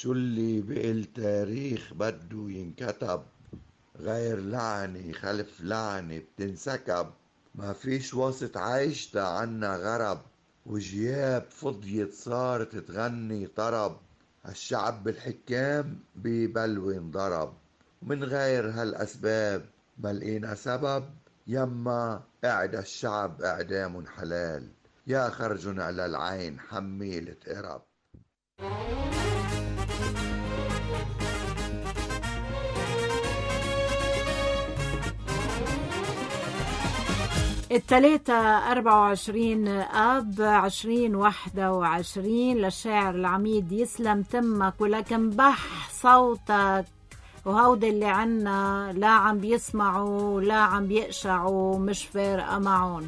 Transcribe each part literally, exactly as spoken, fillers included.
شو اللي بالتاريخ بده ينكتب؟ غير لعنة خلف لعنة بتنسكب. ما فيش وسط عيشتا عنا غرب، وجياب فضيت صارت تغني طرب. هالشعب بالحكام ببلوي انضرب، ومن غير هالأسباب ما لقينا سبب. يما قعد الشعب اعدام حلال، يا خرجن على العين حميلة قرب. التلاتة أربعة وعشرين آب عشرين واحدة وعشرين للشاعر العميد يسلم تمك، ولكن بح صوتك. وهود اللي عنا لا عم بيسمعوا لا عم بيقشعوا، مش فارقة معون.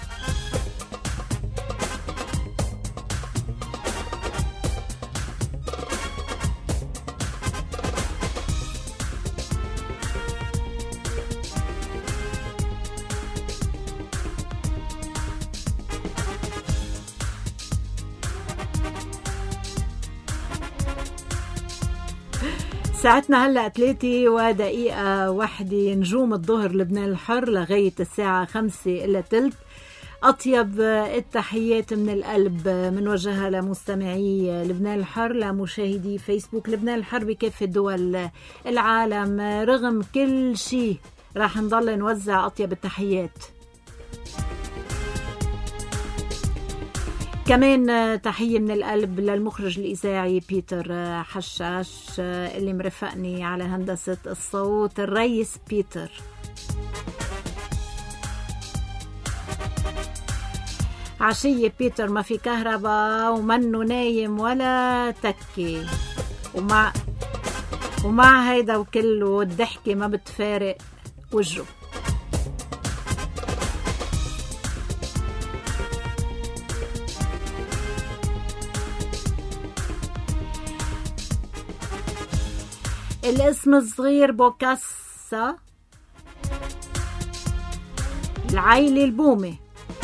ساعتنا هلأ ثلاثة ودقيقة واحدة، نجوم الظهر لبنان الحر لغاية الساعة خمسة إلا تلت. أطيب التحيات من القلب منوجهها لمستمعي لبنان الحر، لمشاهدي فيسبوك لبنان الحر بكافة دول العالم. رغم كل شيء راح نضل نوزع أطيب التحيات. كمان تحية من القلب للمخرج الإذاعي بيتر حشاش اللي مرفقني على هندسة الصوت، الرئيس بيتر. عشية بيتر ما في كهرباء ومنه نايم ولا تكي، ومع ومع هيدا وكله الضحكة ما بتفارق وجهه. الاسم الصغير بوكاسا، العيلة البومة.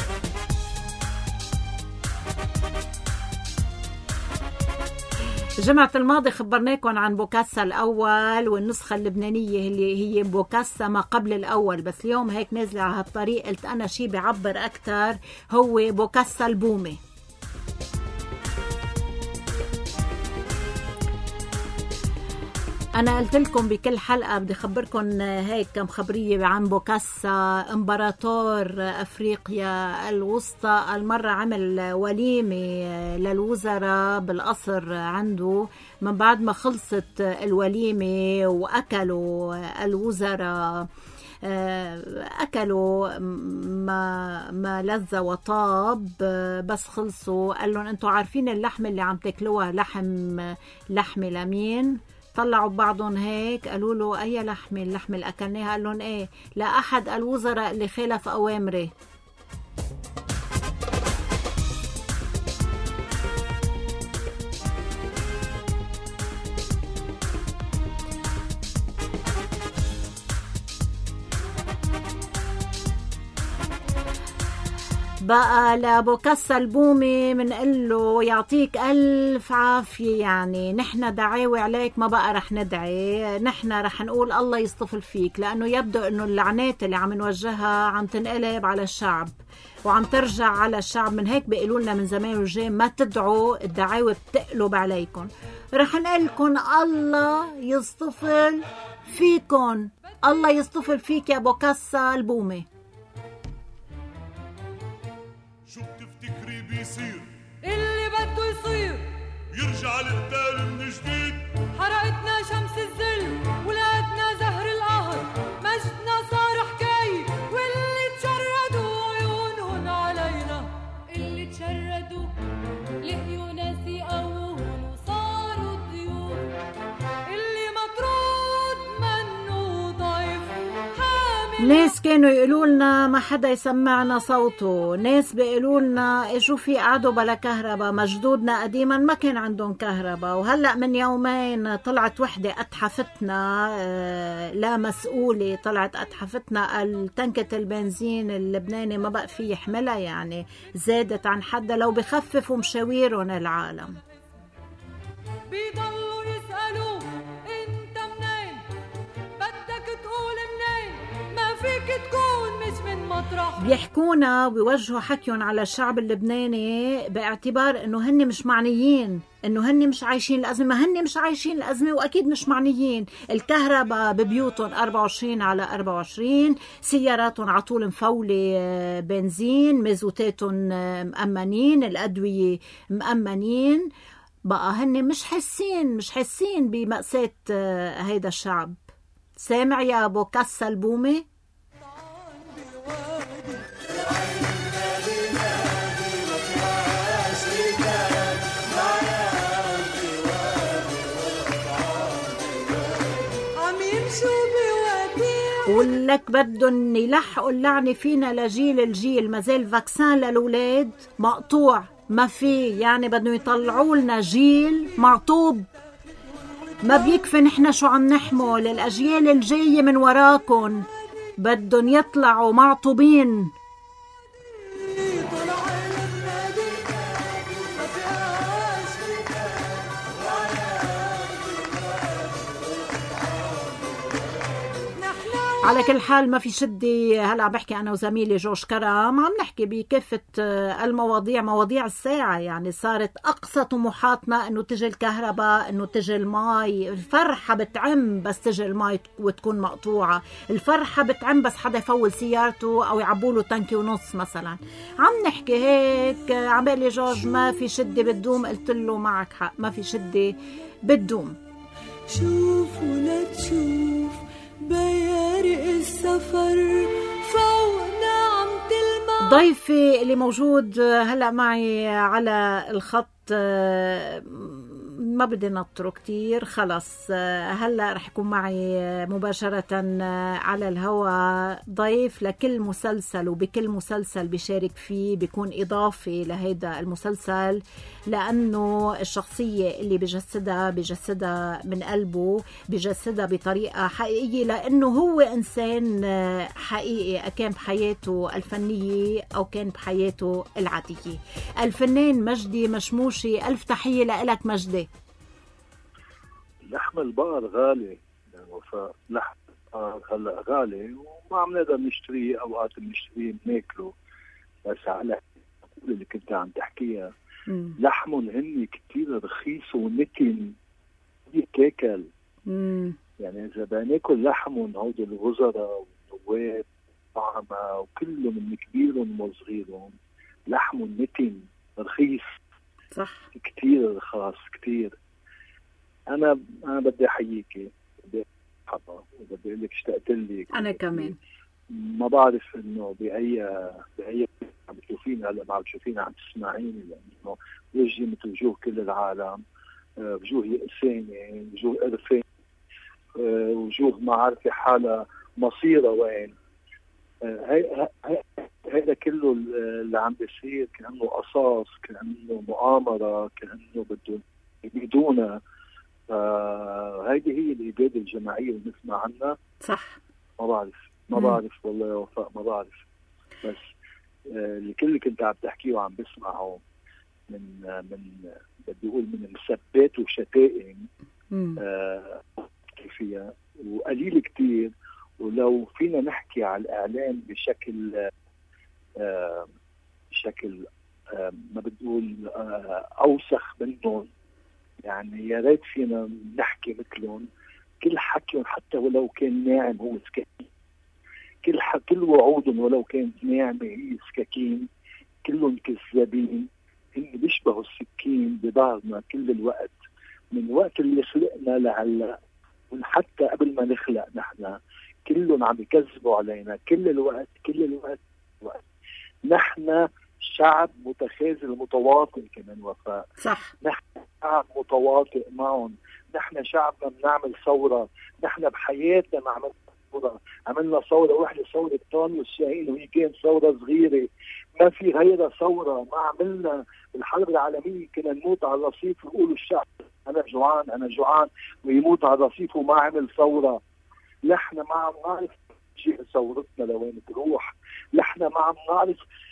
الجمعة الماضي خبرناكم عن بوكاسا الأول والنسخة اللبنانية اللي هي بوكاسا ما قبل الأول، بس اليوم هيك نازلة على هالطريق قلت أنا شي بعبر أكتر، هو بوكاسا البومة. أنا قلت لكم بكل حلقة بدي خبركم هيك كم خبرية عن بوكاسا، إمبراطور أفريقيا الوسطى. المرة عمل وليمة للوزراء بالقصر عنده، من بعد ما خلصت الوليمة وأكلوا الوزراء أكلوا ما, ما لذ وطاب، بس خلصوا قال لهم أنتوا عارفين اللحم اللي عم تاكلوها لحم لحمة لمين؟ طلعوا بعضهم هيك قالوا له أي لحمة؟ اللحمة اللي أكلناها. قال لهم إيه؟ لا أحد الوزراء اللي خالف أوامري. بقى لبوكاسا البومي منقل له يعطيك ألف عافية، يعني نحن دعاوي عليك ما بقى رح ندعي، نحن رح نقول الله يصطفل فيك، لأنه يبدو أنه اللعنات اللي عم نوجهها عم تنقلب على الشعب وعم ترجع على الشعب. من هيك بيقولوا لنا من زمان وجاي ما تدعوا، الدعاوي بتقلب عليكم. رح نقلكم الله يصطفل فيكم، الله يصطفل فيك يا بوكاسا البومي. شو بتفتكري بيصير؟ اللي بده يصير، يرجع القتال من جديد. حرقتنا شمس الظل ولادنا زهر القهر، مجدنا صار حكاية، واللي تشردوا عيونهن علينا، اللي تشردوا لقيوا ناس يقوون وصاروا ضيوف، اللي مطرود منه ضيف حامل. ناس كانوا يقولوا لنا ما حدا يسمعنا صوته، ناس بيقولوا لنا اجوا في قعدوا بلا كهرباء، مجدودنا قديما ما كان عندهم كهرباء. وهلأ من يومين طلعت وحدة أتحفتنا آه لا مسؤولة، طلعت أتحفتنا التنكة البنزين اللبناني ما بقى فيه يحملها، يعني زادت عن حدها، لو بخففوا مشاويرهم العالم. بيضلوا مطرح. بيحكونا وبيوجهوا حكيهم على الشعب اللبناني باعتبار انه هن مش معنيين، انه هن مش عايشين الازمه. ما هن مش عايشين الازمه واكيد مش معنيين. الكهرباء ببيوتهم أربعة وعشرين على أربعة وعشرين، سياراتهم على طول مفولة بنزين، مازوتاتهم مأمنين، الأدوية مأمنين. بقى هن مش حاسين مش حاسين بمأساة هيدا الشعب. سامع يا ابو كسا البومي؟ ولك بدهم يلحقوا اللعنة فينا لجيل الجيل. مازال فاكسان للأولاد مقطوع، ما في، يعني بدهم يطلعوا لنا جيل معطوب. ما بيكفي نحن شو عم نحمل، الأجيال الجاية من وراكن بدهم يطلعوا معطوبين. على كل حال ما في شدة. هلأ بحكي أنا وزميلي جوش كرام عم نحكي بكافة المواضيع، مواضيع الساعة. يعني صارت أقصى طموحاتنا إنه تجي الكهرباء، إنه تجي الماء. الفرحة بتعم بس تجي الماء وتكون مقطوعة. الفرحة بتعم بس حدا يفول سيارته أو يعبوله تانكي ونص مثلا. عم نحكي هيك عبالي جورج ما في شدة بتدوم. قلت له معك حق، ما في شدة بتدوم. شوف ولا تشوف بيارق السفر فوقنا عم تلمع. ضيفي اللي موجود هلأ معي على الخط ما بدي نطره كتير، خلص هلأ رح يكون معي مباشرة على الهواء. ضيف لكل مسلسل، وبكل مسلسل بيشارك فيه بيكون إضافي لهيدا المسلسل، لأنه الشخصية اللي بجسدها بجسدها من قلبه، بجسدها بطريقة حقيقية، لأنه هو إنسان حقيقي كان بحياته الفنية أو كان بحياته العادية. الفنان مجدي مشموشي، ألف تحية لك مجدي. لحم البقر غالي يعني وفاء، لحم البقر هلا غالي وما عم نقدر نشتريه، اوقات بنشتريه بناكله، بس على اللي كنت عم تحكيها مم. لحمهم هن كتير رخيص ونتن يتاكل. يعني اذا بناكل لحمهم هودي الوزراء والنواب والطعمة وكلهم من كبيرهم وصغيرهم، لحمهم نتن رخيص صح، كتير رخاص كتير. انا انا بدي احييكي، بدي حبا وبدي اقول لك اشتقت لك. انا كمان ما بعرف انه باي باي عم تشوفيني هلا، ما عم تشوفيني عم تسمعيني، لانه وجهي مثل وجوه كل العالم، وجوه يأساني، وجوه قرفاني، وجوه ما عارفه حالها مصيرها وين. هي هذا كله اللي عم بيصير كأنه قصاص، كأنه مؤامرة، كأنه بدهم يبيدونا. آه هيدي هي الإبادة الجماعية اللي نسمع عنها. صح. ما بعرف ما بعرف والله يا وفاء، ما بعرف. بس آه اللي كل كنت عم تحكيه وعم بسمعه من آه من بدي أقول من مسبات وشتائم آه فيها وقليل كتير. ولو فينا نحكي على الإعلام بشكل آه بشكل آه ما بتقول آه أوسخ منهم، يعني يا ريت فينا نحكي مثلهم. كل حكيهم حتى ولو كان ناعم هو سكاكين، كل كل وعودهم ولو كانت ناعمة هي سكاكين. كلهم كذابين، هن بيشبهوا السكين بظهرنا كل الوقت، من وقت اللي خلقنا لهلا، من حتى قبل ما نخلق نحن كلهم عم يكذبوا علينا كل الوقت كل الوقت الوقت. نحن شعب متخاذل متواطئ كمان وفاء. صح. نحن شعب متواطئ معهم. نحن شعب ما بنعمل ثورة، نحن بحياتنا ما عملنا ثورة. عملنا ثورة واحدة، ثورة طاني والشاهين، وهي كانت ثورة صغيرة ما في غيرها ثورة. ما عملنا الحرب العالمية كنا نموت على الرصيف ويقولوا الشعب أنا جوعان أنا جوعان ويموت على الرصيف وما عمل ثورة. نحن ما عم نعرف شيء ثورتنا لوين تروح. نحن ما عم نعرف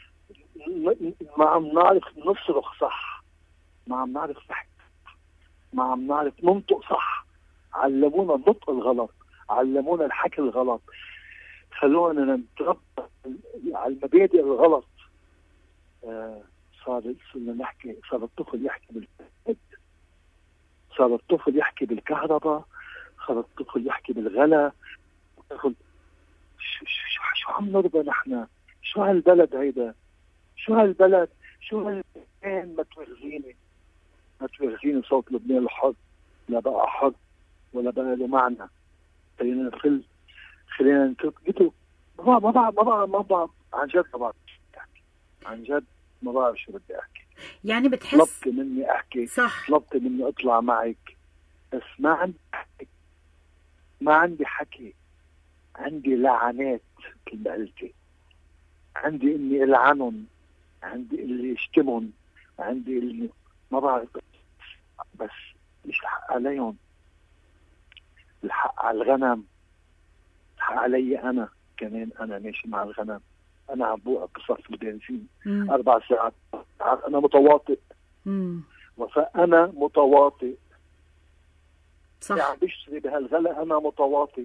ما عم نعرف نصرخ صح، ما عم نعرف نحكي، ما عم نعرف ننطق صح. علمونا النطق الغلط، علمونا الحكي الغلط. خلونا نتربى على المبادئ الغلط. آه صار صرنا نحكي، صار الطفل يحكي بالكهرباء، صار الطفل يحكي بالكهرباء، صار الطفل يحكي بالغلا. شو, شو, شو عم نرضى نحن؟ شو هالبلد هيدا؟ شو هالبلد؟ شو هالمكان؟ ما تورجيني ما تورجيني صوت لبنان الحر، لا بقى حر ولا بقى له معنى. خلينا ندخل، خلينا نترك. قلت ما ما بعرف ما بعرف ما بعرف عن جد ما بعرف شو بدي احكي، عن جد ما بعرف شو بدي احكي. يعني بتحس طلبت مني احكي، صح، طلبت مني اطلع معك، بس ما عندي حكي. ما عندي حكي، عندي لعنات مثل ما قلتي، عندي اني العنهم، عندي اللي يشتمهم، عندي اللي ما بعرف، بس مش الحق عليهم، الحق على الغنم، الحق علي انا كمان. انا ماشي مع الغنم، انا عم بوقف بصف البنزين اربع ساعات، انا متواطئ. مم. وفاء انا متواطئ، صح. يعني بشتري بهالغلا انا متواطئ.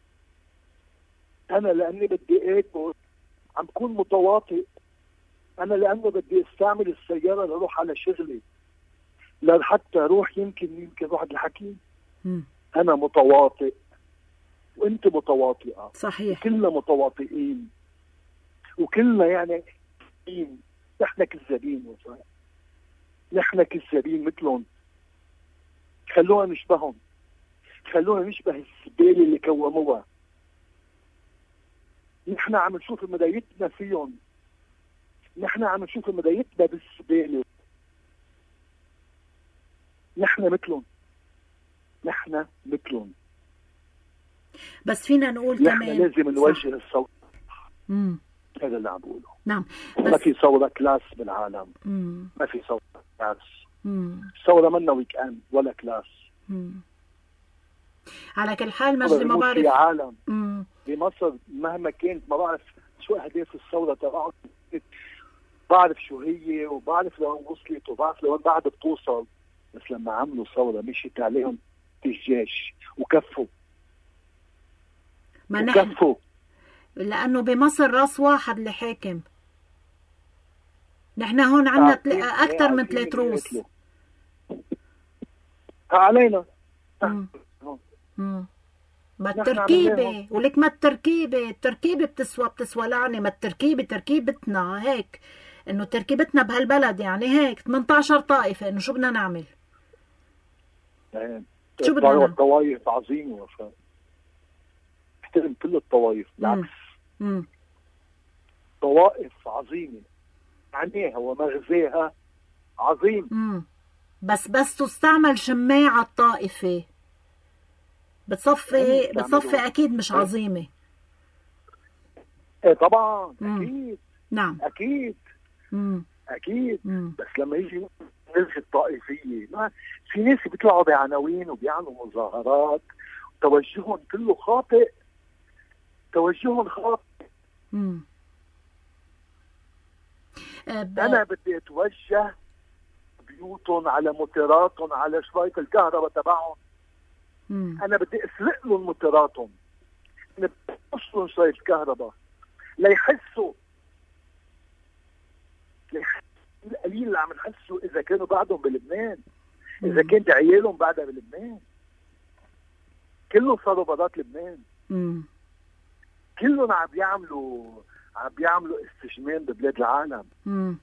انا لاني بدي اكل عم بكون متواطئ. انا لانه بدي استعمل السياره لروح على شغلي، لحتى اروح يمكن يمكن روح الحكيم. مم. انا متواطئ وانت متواطئه، صحيح. كلنا متواطئين وكلنا يعني نحن كذابين. وفاء نحن كذابين مثلهم. خلونا نشبههم، خلونا نشبه الزباله اللي كوموها. نحن عم نشوف مدايتنا فيهم، نحن عم نشوف مدايتنا بالزباله. نحن مثلهم، نحن مثلهم. بس فينا نقول نحن كمان لازم نوجه الصوت. امم هذا اللي عم بقوله. نعم، ما في ثوره كلاس بالعالم. مم. ما في ثوره كلاس. مم. ثوره منا ويك اند ولا كلاس. مم. على كل حال مجدي ما بعرف في عالم مم. بمصر مهما كانت، ما بعرف شو اهداف الثوره تبعهم، بعرف شو هي وبعرف لوين وصلت وبعرف لوين بعد بتوصل، بس لما عملوا ثوره مشيت عليهم الجيش وكفوا. ما نحن وكفوا لانه بمصر راس واحد اللي حاكم. نحن هون عندنا تل... اكثر من ثلاث روس. علينا. مم. مم. ما التركيبة ولك، ما التركيبة التركيبة بتسوى بتسوى لعنة. ما التركيبة تركيبتنا هيك، انه تركيبتنا بهالبلد يعني هيك ثمانية عشر طائفة، انه شو بدنا نعمل؟ يعني شو بدنا نعمل؟ الطوائف عظيمة وفاء، احترم كل الطوائف، بالعكس. مم. طوائف عظيمة، معناها ومغزاها عظيم. مم. بس بس تستعمل شماعة الطائفة بتصفي بتصفي اكيد مش عظيمه. ايه طبعا. مم. اكيد. نعم اكيد. مم. اكيد. مم. بس لما يجي نلغي الطائفيه، ما في ناس بيطلعوا بعناوين وبيعملوا مظاهرات توجههم كله خاطئ، توجههم خاطئ. مم. أب... انا بدي اتوجه بيوتهم على موتراتهم على شويه الكهرباء تبعهم. مم. انا بدي اسرق لهم موتراتهم، انا بدي اوصلهم شويه الكهرباء ليحسوا ليحسوا القليل اللي عم نحسوا اذا كانوا بعدهم بلبنان، اذا كانت عيالهم بعدها بلبنان. كلهم صاروا بنات لبنان. مم. كلهم عم بيعملوا عم بيعملوا استجمام ببلاد العالم. مم.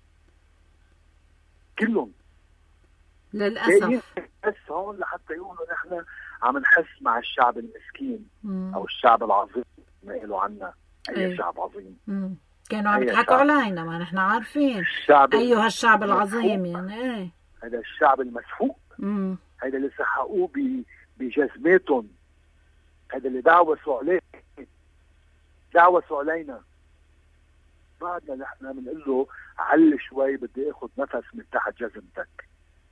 كلهم للاسف. بس هون لحتى يقولوا نحن عم نحس مع الشعب المسكين. مم. او الشعب العظيم ما قالوا عنا اي أيه. شعب عظيم. مم. كانوا عم يضحكوا علينا، ما نحن عارفين ايها الشعب العظيم يعني. ايه هذا الشعب المسحوق. مم. هذا اللي سحقوه بجزماتهم، هذا اللي دعوسوا عليه، دعوسوا علينا. بعدنا نحن بنقول له علي شوي، بدي اخذ نفس من تحت جزمتك.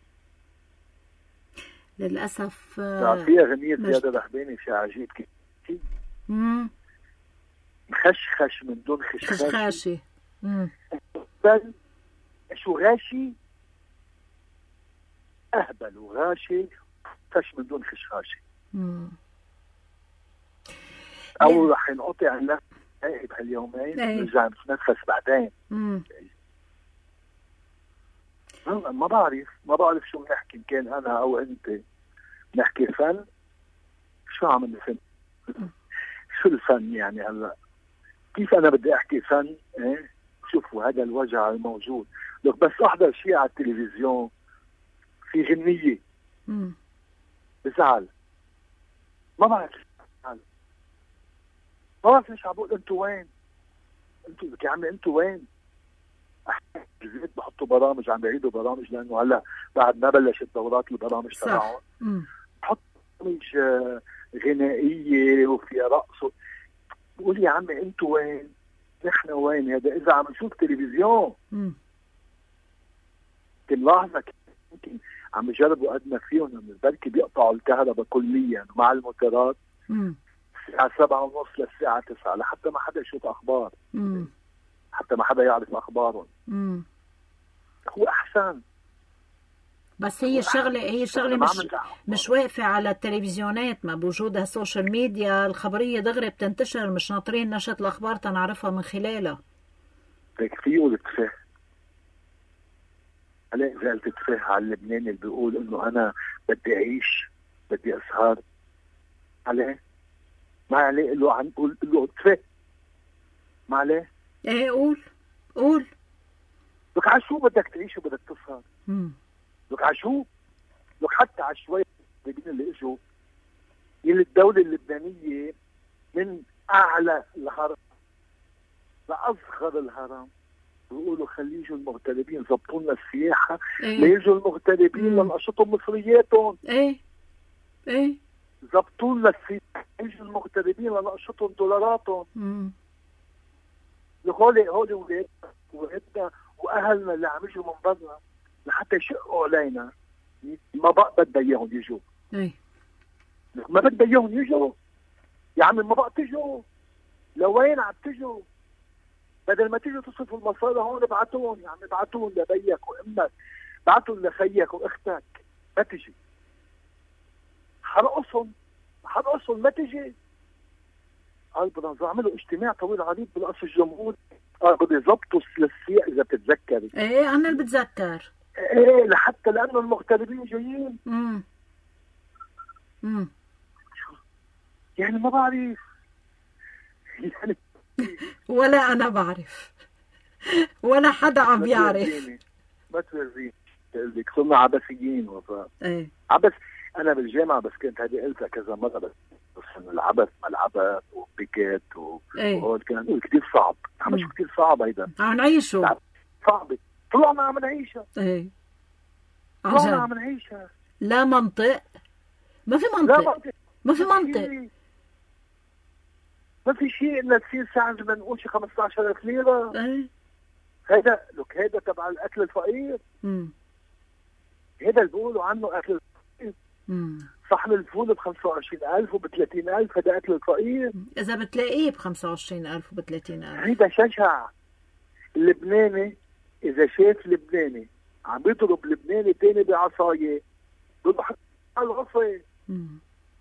للاسف. في اغنيه زياد الرحباني شيء عجيب كثير. امم مخشخش من دون خشخاشي. خشخاشي. امم بل شو غاشي؟ اهبل وغاشي، خش من دون خشخاشي. امم او رح ينقطع النفس ايه بهاليومين إيه. نرجع نتنفس بعدين. امم ما بعرف ما بعرف شو بنحكي، إن كان انا او انت نحكي فن. شو عم الفن؟ شو الفن يعني هلا؟ كيف انا بدي احكي فن؟ ايه شوفوا هذا الوجع الموجود، لك بس احضر شيء على التلفزيون في غنية امم بزعل. ما بعرف بزعل. ما بعرف ليش عم بقول انتوا وين؟ انتوا يا عمي انتوا وين؟ البيت بحطوا برامج، عم بيعيدوا برامج لانه هلا بعد ما بلشت دورات البرامج تبعهم. بحط برامج غنائيه وفيها رقص. بقول يا عمي انتوا وين؟ نحن وين؟ هذا اذا عم نشوف تلفزيون. امم تلاحظ يمكن عم يجربوا قد ما فيهم انه بركي بيقطعوا الكهرباء كليا مع الموتورات الساعه سبعة ونص للساعه تسعة لحتى ما حدا يشوف اخبار. امم حتى ما حدا يعرف اخبارهم. امم هو احسن. بس هي الشغله هي الشغله مش مش واقفه على التلفزيونات، ما بوجودها السوشيال ميديا الخبريه دغري بتنتشر، مش ناطرين نشره الاخبار تنعرفها من خلالها. ليك فيه التفاهه. هلا اذا قلت تفاهه على اللبناني اللي بيقول انه انا بدي اعيش بدي اسهر عليه ما عليه قل له عن قول له تفاهه ما عليه. ايه قول قول لك على شو بدك تعيش وبدك تسهر؟ امم لك على شو؟ لك حتى على شوية اللي اجوا يلي الدولة اللبنانية من أعلى الهرم لأصغر الهرم بيقولوا خلي يجوا المغتربين ضبطوا لنا السياحة. إيه؟ ليجوا المغتربين لنقشطوا مصرياتهم. ايه ايه ضبطوا لنا السياحة. يجوا المغتربين لنقشطهم دولاراتهم. امم هولي هولي ولادنا ولادنا واهلنا اللي عم يجوا من برا لحتى يشقوا علينا ما بقى بدها اياهم يجوا. ايه ما بدها اياهم يجوا يا عمي، ما بقى تجوا. لوين عم تجوا؟ بدل ما تيجوا تصرفوا المصاري هون ابعتوهم يا عمي، ابعتوهم لبيك وامك، ابعتوهم لخيك واختك. ما تجي حرقصهم حرقصهم ما تجي. قال بدنا عملوا اجتماع طويل عريض بالقصر الجمهوري. قال بدي يظبطوا السياق اذا بتتذكري. ايه انا اللي بتذكر. ايه لحتى لانه المغتربين جايين. امم امم يعني ما بعرف يعني ولا انا بعرف ولا حدا عم بيعرف. ما تورزيني لك صرنا عبثيين وفاء. ايه عبث. انا بالجامعه بس كنت هذه قلتها كذا مره بس بس العبث ما العبث وبيكت و ايه وهول كان نقول كثير صعب. عم شو كثير صعب هيدا. عم نعيشه. صعبه. طلعنا عم نعيشها. ايه طلعنا عم نعيشها. لا منطق. ما في منطق. لا منطق. ما في منطق. ما في شيء الا تصير ساعه بدنا نقول شي خمسة عشر ألف ليره. ايه هيدا لك هيدا تبع الاكل الفقير. امم هيدا اللي بيقولوا عنه اكل الفقير. امم صحن الفول ب خمسة وعشرين ألف وب ثلاثين ألف. هذا اكل الفقير. اذا بتلاقيه ب خمسة وعشرين ألف وب ثلاثين ألف. هيدا شجع. اللبناني اذا شاف لبناني عم بيضرب لبناني تاني بعصايه بده حط على العصا. امم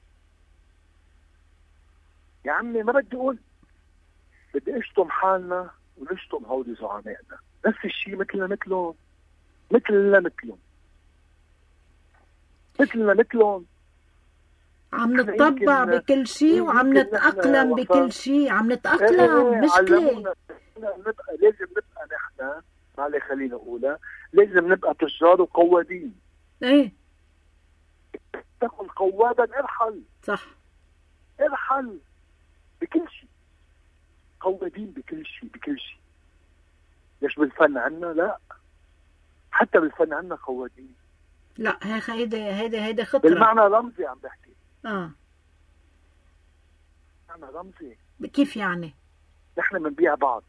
يا عمي ما بدي اقول بدي اشتم حالنا ونشتم هودي زعمائنا. نفس الشيء مثلنا مثلهم مثلنا مثلهم مثلنا مثلهم. عم نتطبع بكل شيء وعم نتأقلم بكل شيء. عم نتأقلم مشكلة. نبقى لازم نبقى نحن ما عليه خلينا نقولها لازم نبقى تجار وقوادين. ايه تكون قوادا ارحل. صح ارحل بكل شيء. قوادين بكل شيء بكل شيء. ليش بالفن عنا؟ لا حتى بالفن عنا قوادين. لا هيدا هيدا هيدا خطرة بالمعنى رمزي عم بحكي. اه معنى رمزي. كيف يعني؟ نحن بنبيع بعض.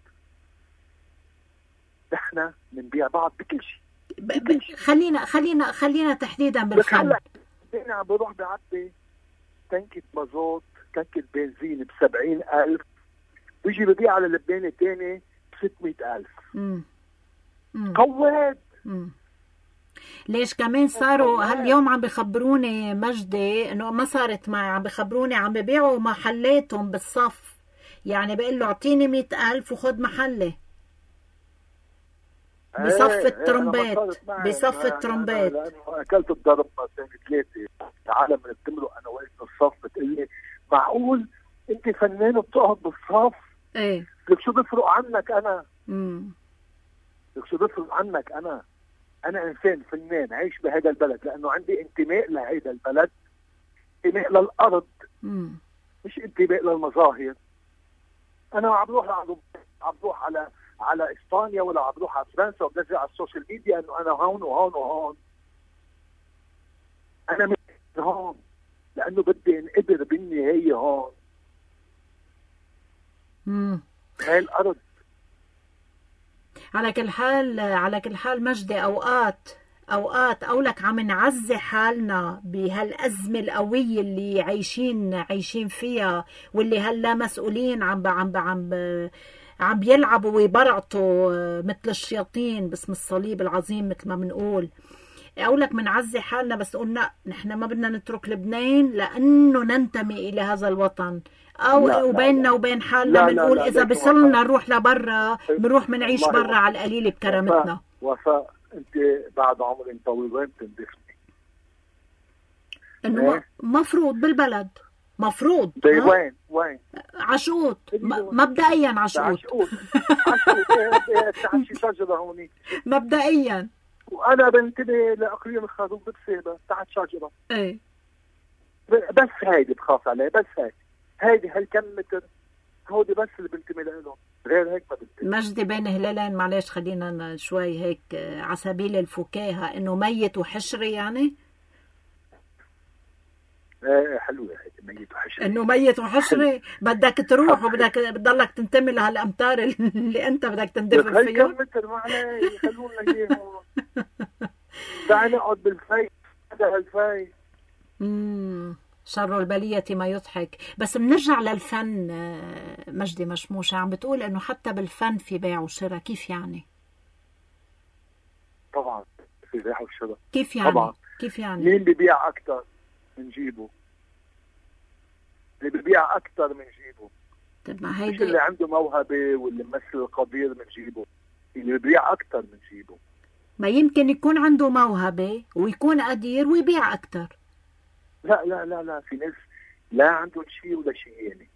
نحن بنبيع بعض بكل شيء. ب... ب... خلينا خلينا خلينا تحديدا بالفن. هلا اللبناني عم بروح بعبي تنكة مازوت تنكة بنزين ب سبعين ألف بيجي ببيع على اللبناني الثاني ب ستمئة ألف. امم قواد. امم ليش كمان صاروا هاليوم عم بخبروني مجدي انه ما صارت معي، عم بخبروني عم ببيعوا محلاتهم بالصف. يعني بقول له اعطيني مئة ألف وخد محلي بصف الترمبات، بصف الترمبات. لانه اكلت الضرب مرتين ثلاثه، العالم اللي بتمرق انا واقف بالصف بتقول لي معقول انت فنان وبتقعد بالصف؟ ايه لك شو بفرق عنك انا؟ امم لك شو بفرق عنك انا؟ انا انسان فنان عايش بهذا البلد لانه عندي انتماء لهذا البلد، انتماء للارض، امم مش انتماء للمظاهر. انا عم بروح عم بروح على على اسبانيا ولا عم بروح على فرنسا وبنزل على السوشيال ميديا انه انا هون وهون وهون. انا من هون لانه بدي انقدر بالنهايه هون. امم هاي الارض. على كل حال على كل حال مجدي، اوقات اوقات اقولك عم نعزي حالنا بهالازمه القويه اللي عايشين عايشين فيها، واللي هلا مسؤولين عم عم عم عم بيلعبوا ويبرعطوا مثل الشياطين باسم الصليب العظيم مثل ما بنقول. اقولك بنعزي حالنا بس قلنا نحن ما بدنا نترك لبنان لانه ننتمي الى هذا الوطن، او لا وبيننا لا وبين حالنا بنقول اذا بصلنا نروح لبرا بنروح بنعيش برا على القليل بكرامتنا. وفاء انت بعد عمر طويل وين بتندفني؟ انه ايه؟ مفروض بالبلد، مفروض وين وين؟ عشقوط مبدئيا، عشقوط عشقوط عشقوط تعشي شجره هوني مبدئيا. وانا بنتبه لاقليم الخازوق بتسابه تحت شجره. ايه بس هيدي بخاف عليه، بس هيدي هيدي هالكم متر هودي بس اللي بنتمي لهم، غير هيك ما بنتمي. مجدي بين هلالين معلش خلينا شوي هيك على سبيل الفكاهه، انه ميت وحشري يعني. ايه حلوه هيدي ميت وحشري، انه ميت وحشري بدك تروح وبدك بتضلك تنتمي لهالامتار اللي انت بدك تندفن فيهم. هالكم متر ما عليه خلونا اياهم. تعال نقعد بالفي، هذا هالفي. امم شر البلية ما يضحك. بس بنرجع للفن مجدي مشموشة، عم بتقول انه حتى بالفن في بيع وشراء، كيف يعني؟ طبعا في بيع وشراء. كيف يعني؟ طبعا. كيف يعني؟ مين ببيع اكثر بنجيبه، اللي ببيع اكثر بنجيبه. طب ما مش هيدي اللي عنده موهبة واللي ممثل قدير بنجيبه، اللي ببيع اكثر بنجيبه. ما يمكن يكون عنده موهبة ويكون قدير ويبيع اكثر. لا لا لا لا في ناس لا عندهم شيء ولا شيء يعني.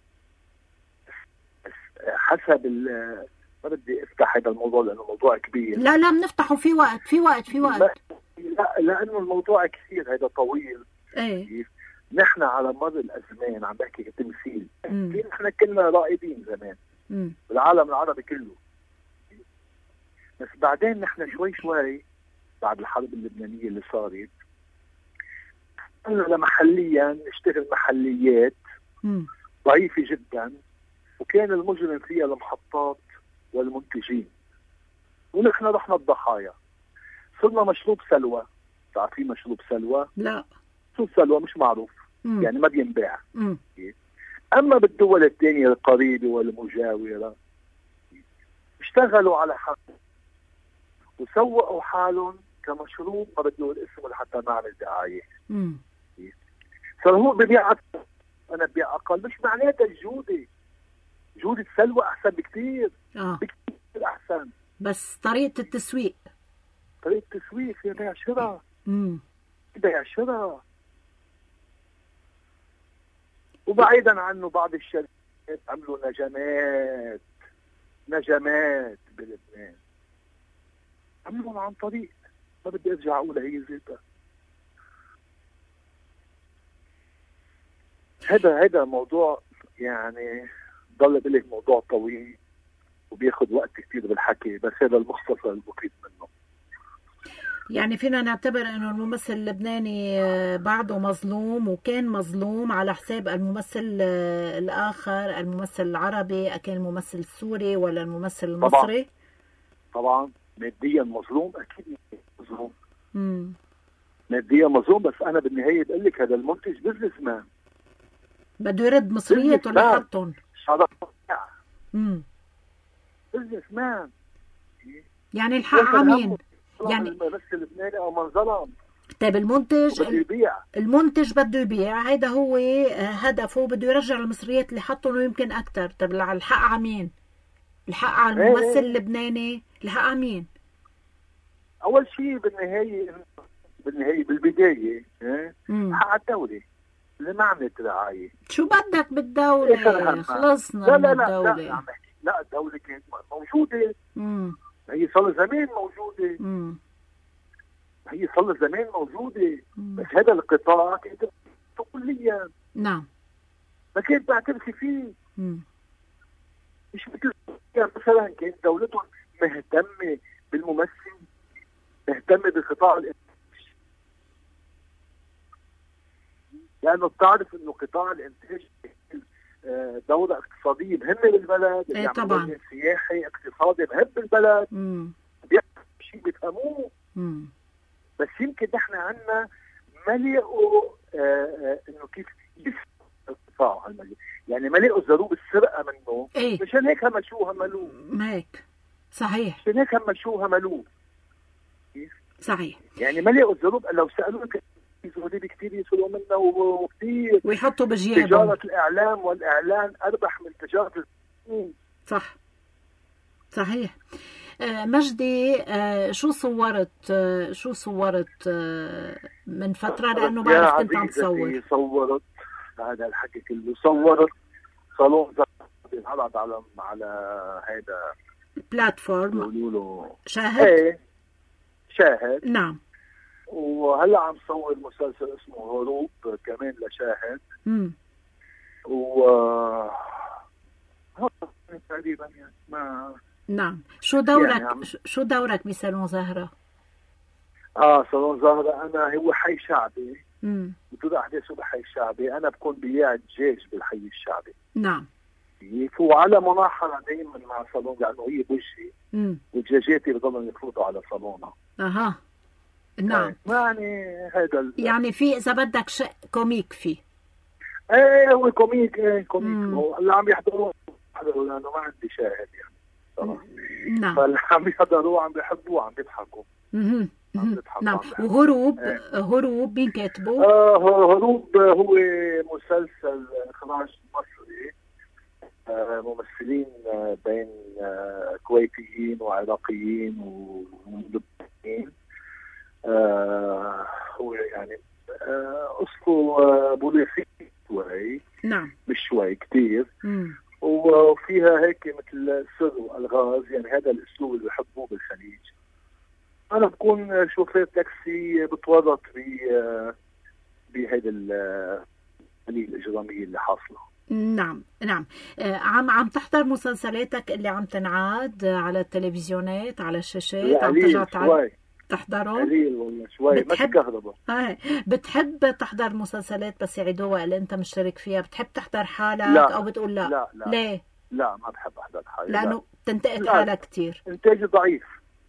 حسب ال ما بدي افتح هذا الموضوع لانه موضوع كبير. لا لا بنفتحه في وقت في وقت في وقت. لا لانه الموضوع كثير هذا طويل. ايه نحن على مر الازمان عم بحكي تمثيل، نحن كنا رائدين زمان مم. بالعالم العربي كله، بس بعدين نحن شوي شوي بعد الحرب اللبنانيه اللي صارت قلنا لمحليا نشتغل محليات مم. ضعيفه جدا، وكان المجرم فيها المحطات والمنتجين، ونحن رحنا الضحايا. صرنا مشروب سلوى. تعرفين مشروب سلوى؟ لا مشروب سلوى مش معروف. مم. يعني ما بينباع. مم. اما بالدول الثانيه القريبه والمجاوره اشتغلوا على حالهم وسوقوا حالهم كمشروب ما بدي اقول اسمه لحتى نعمل دعايه. مم. صار هو ببيع اكثر انا ببيع اقل، مش معناتها الجوده، جوده السلوى احسن بكثير. اه بكثير احسن، بس طريقة التسويق، طريقه التسويق في بيع شراء. امم بيع شراء. وبعيدا عنه بعض الشركات عملوا نجمات نجمات بلبنان، عملوهم عن طريق ما بدي ارجع اقول هي ذاتها. هذا هذا موضوع يعني ضل بلك موضوع طويل وبياخذ وقت كثير بالحكي، بس هذا المختصر المفيد منه. يعني فينا نعتبر انه الممثل اللبناني بعده مظلوم، وكان مظلوم على حساب الممثل الاخر، الممثل العربي، كان الممثل السوري ولا الممثل المصري؟ طبعا, طبعاً. ماديا مظلوم، اكيد مظلوم. امم ماديا مظلوم، بس انا بالنهايه بقول لك هذا المنتج بزنس مان بده يرد مصريته اللي حطهم. امم بزنس مان يعني الحق عمين يعني بس اللبناني او من ظلم. طيب المنتج بده يبيع. المنتج بده يبيع، هيدا هو هدفه، بده يرجع المصريات اللي حطهم ويمكن اكثر. طيب الحق على مين؟ الحق على الممثل اللبناني؟ الحق على مين؟ اول شيء بالنهايه بالنهايه بالبدايه حق على الدوله اللي ما عملت رعايه. شو بدك بالدوله؟ خلصنا لا لا من الدوله. لا لا عم احكي، لا الدوله كانت موجوده. امم هي صار زمان موجوده. امم هي صار زمان موجوده. بس هذا القطاع كانت كليا. نعم. ما كانت تعترفي فيه. امم مش مثل مثلا كانت دولتهم مهتمه بالممثل، مهتمه بقطاع الانتاج، لانه بتعرف انه قطاع الانتاج دورة اقتصادية مهمة بالبلد. ايه طبعا. سياحي اقتصادي مهم بالبلد. امم بيعملوا شيء بيفهموه. امم بس يمكن نحن عنا ما لقوا آه انه كيف يسرقوا القطاع هالمالي، يعني ما لقوا ضروب السرقة منه. ايه مشان هيك همشوه هملوه. هيك صحيح. مشان هيك همشوه هملوه. صحيح. يعني ما لقوا الضروب، لو سألوك هذول كثير يسرقوا منا وكثير ويحطوا بجيبهم. تجارة الإعلام والإعلان أربح من تجارة الفنون. صح صحيح. آه مجدي، آه شو صورت آه شو صورت آه من فترة، لأنه بعرف كنت عم تصور. صورت هذا الحكي كله، صورت صالون بينعرض على على هذا بلاتفورم شاهد. ايه شاهد. نعم. وهلا عم صور مسلسل اسمه هروب كمان لشاهد. امم و تقريبا يعني ما. نعم. شو دورك يعني عم... شو دورك بصالون زهرة؟ اه صالون زهرة انا هو حي شعبي. امم بتدور احداثه بحي شعبي، انا بكون بياع الدجاج بالحي الشعبي. نعم. وعلى مناحرة دائما مع صالون لانه هي بوجهي. امم ودجاجاتي بضلوا يفوتوا على صالونها. اها نعم. يعني هذا ال... يعني في اذا بدك شيء كوميك فيه. ايه هو كوميك. ايه كوميك. اللي عم يحضروه يحضروا لانه ما عندي شاهد يعني صراحه. نعم. فاللي عم يحضروه عم بيحبوه، عم بيضحكوا. اها نعم. وهروب ايه. هروب مين كاتبه؟ آه هروب هو مسلسل اخراج مصري. آه ممثلين آه بين آه كويتيين وعراقيين ولبنانيين. آه هو يعني آه اصله آه بوليسي شوي. نعم. مش شوي كتير. مم. وفيها هيك مثل سر والغاز، يعني هذا الاسلوب اللي بحبوه بالخليج. انا بكون شوفير تاكسي بتورط ب بهيدي العمليه الاجراميه اللي حاصله. نعم نعم. آه عم عم تحضر مسلسلاتك اللي عم تنعاد على التلفزيونات على الشاشات؟ عم ترجع تعد تحضرهم؟ قليل والله شوي. بتحب... ما كهرباء. آه. بتحب تحضر مسلسلات بس يعيدوها اللي انت مشترك فيها؟ بتحب تحضر حالك لا. او بتقول لا؟ لا لا ليه؟ لا ما بحب احضر حالي لانه لا. بتنتقد حالك كثير. انتاجي ضعيف.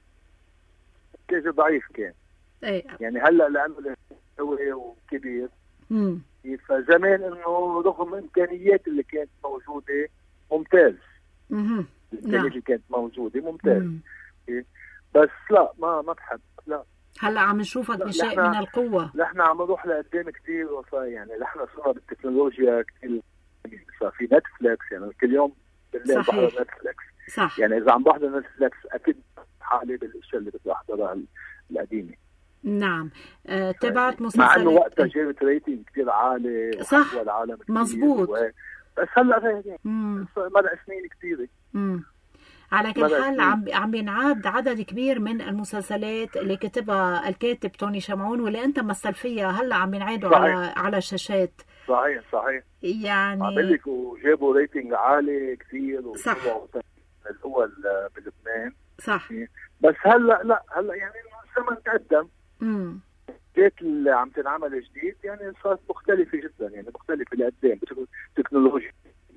انتاجي ضعيف كان. ايه. يعني هلا لانه هو وكبير. امم فزمان انه رغم الامكانيات اللي كانت موجوده ممتاز. اها الامكانيات اللي كانت موجوده ممتاز. إيه؟ بس لا ما ما بحب لا. هلا عم نشوفك بشيء من القوه. نحن عم نروح لقدام كثير وفا، يعني نحن صرنا بالتكنولوجيا كثير. صار في نتفليكس، يعني كل يوم بالليل بحضر نتفليكس. صح. يعني اذا عم بحضر نتفليكس اكيد حالي بالاشياء اللي بدي احضرها القديمه. نعم. آه، تبعت مسلسلات مع انه وقتها جابت ريتنج كثير عالي. صح. والعالم مزبوط. و... بس هلا مرق سنين كثيره. امم على كل حال عم عم بينعاد عدد كبير من المسلسلات اللي كتبها الكاتب توني شمعون واللي انت مثل فيها، هلا عم بينعادوا على على الشاشات. صحيح صحيح. يعني عم بقول لك وجابوا ريتنج عالي كثير. صح. الاول بلبنان. صح. بس هلا لا هلا يعني الزمن تقدم. امم الحاجات اللي عم تنعمل جديد يعني صارت مختلفه جدا، يعني مختلفه لقدام. تكنولوجيا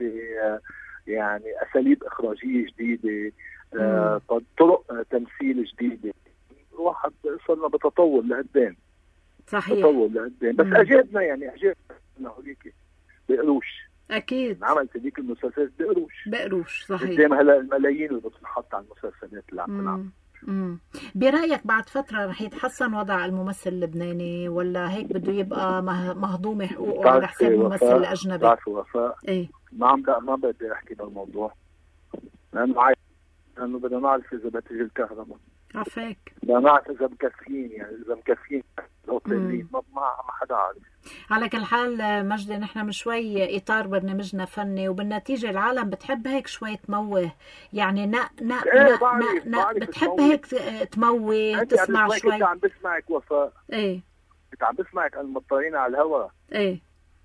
يعني اساليب اخراجيه جديده. آه، طرق تمثيل جديده. الواحد صرنا بتطور لقدام. صحيح. تطور لقدام. بس اجابنا يعني اجابنا هوليك بقروش. اكيد. عملت هذيك المسلسلات بقروش. بقروش صحيح. قدام هلا الملايين اللي بتنحط على المسلسلات اللي عم تنعمل. امم برايك بعد فتره رح يتحسن وضع الممثل اللبناني ولا هيك بده يبقى مهضوم حقوقه على حساب الممثل الاجنبي؟ بتعرفي وفاء، ايه ما عم ما بدي احكي بالموضوع لانه عايز لانه بدنا نعرف اذا بتجي الكهرباء. عفاك بدنا نعرف اذا مكفيين، يعني اذا مكفيين الاوتيلين ما ما حدا عارف. على كل حال مجدي، نحن من شوي اطار برنامجنا فني وبالنتيجه العالم بتحب هيك شوي تموه، يعني نا نا ايه نا نا بتحب هيك تموه تسمع شوي. كنت عم بسمعك وفاء، ايه كنت عم بسمعك المطرين على الهواء، ايه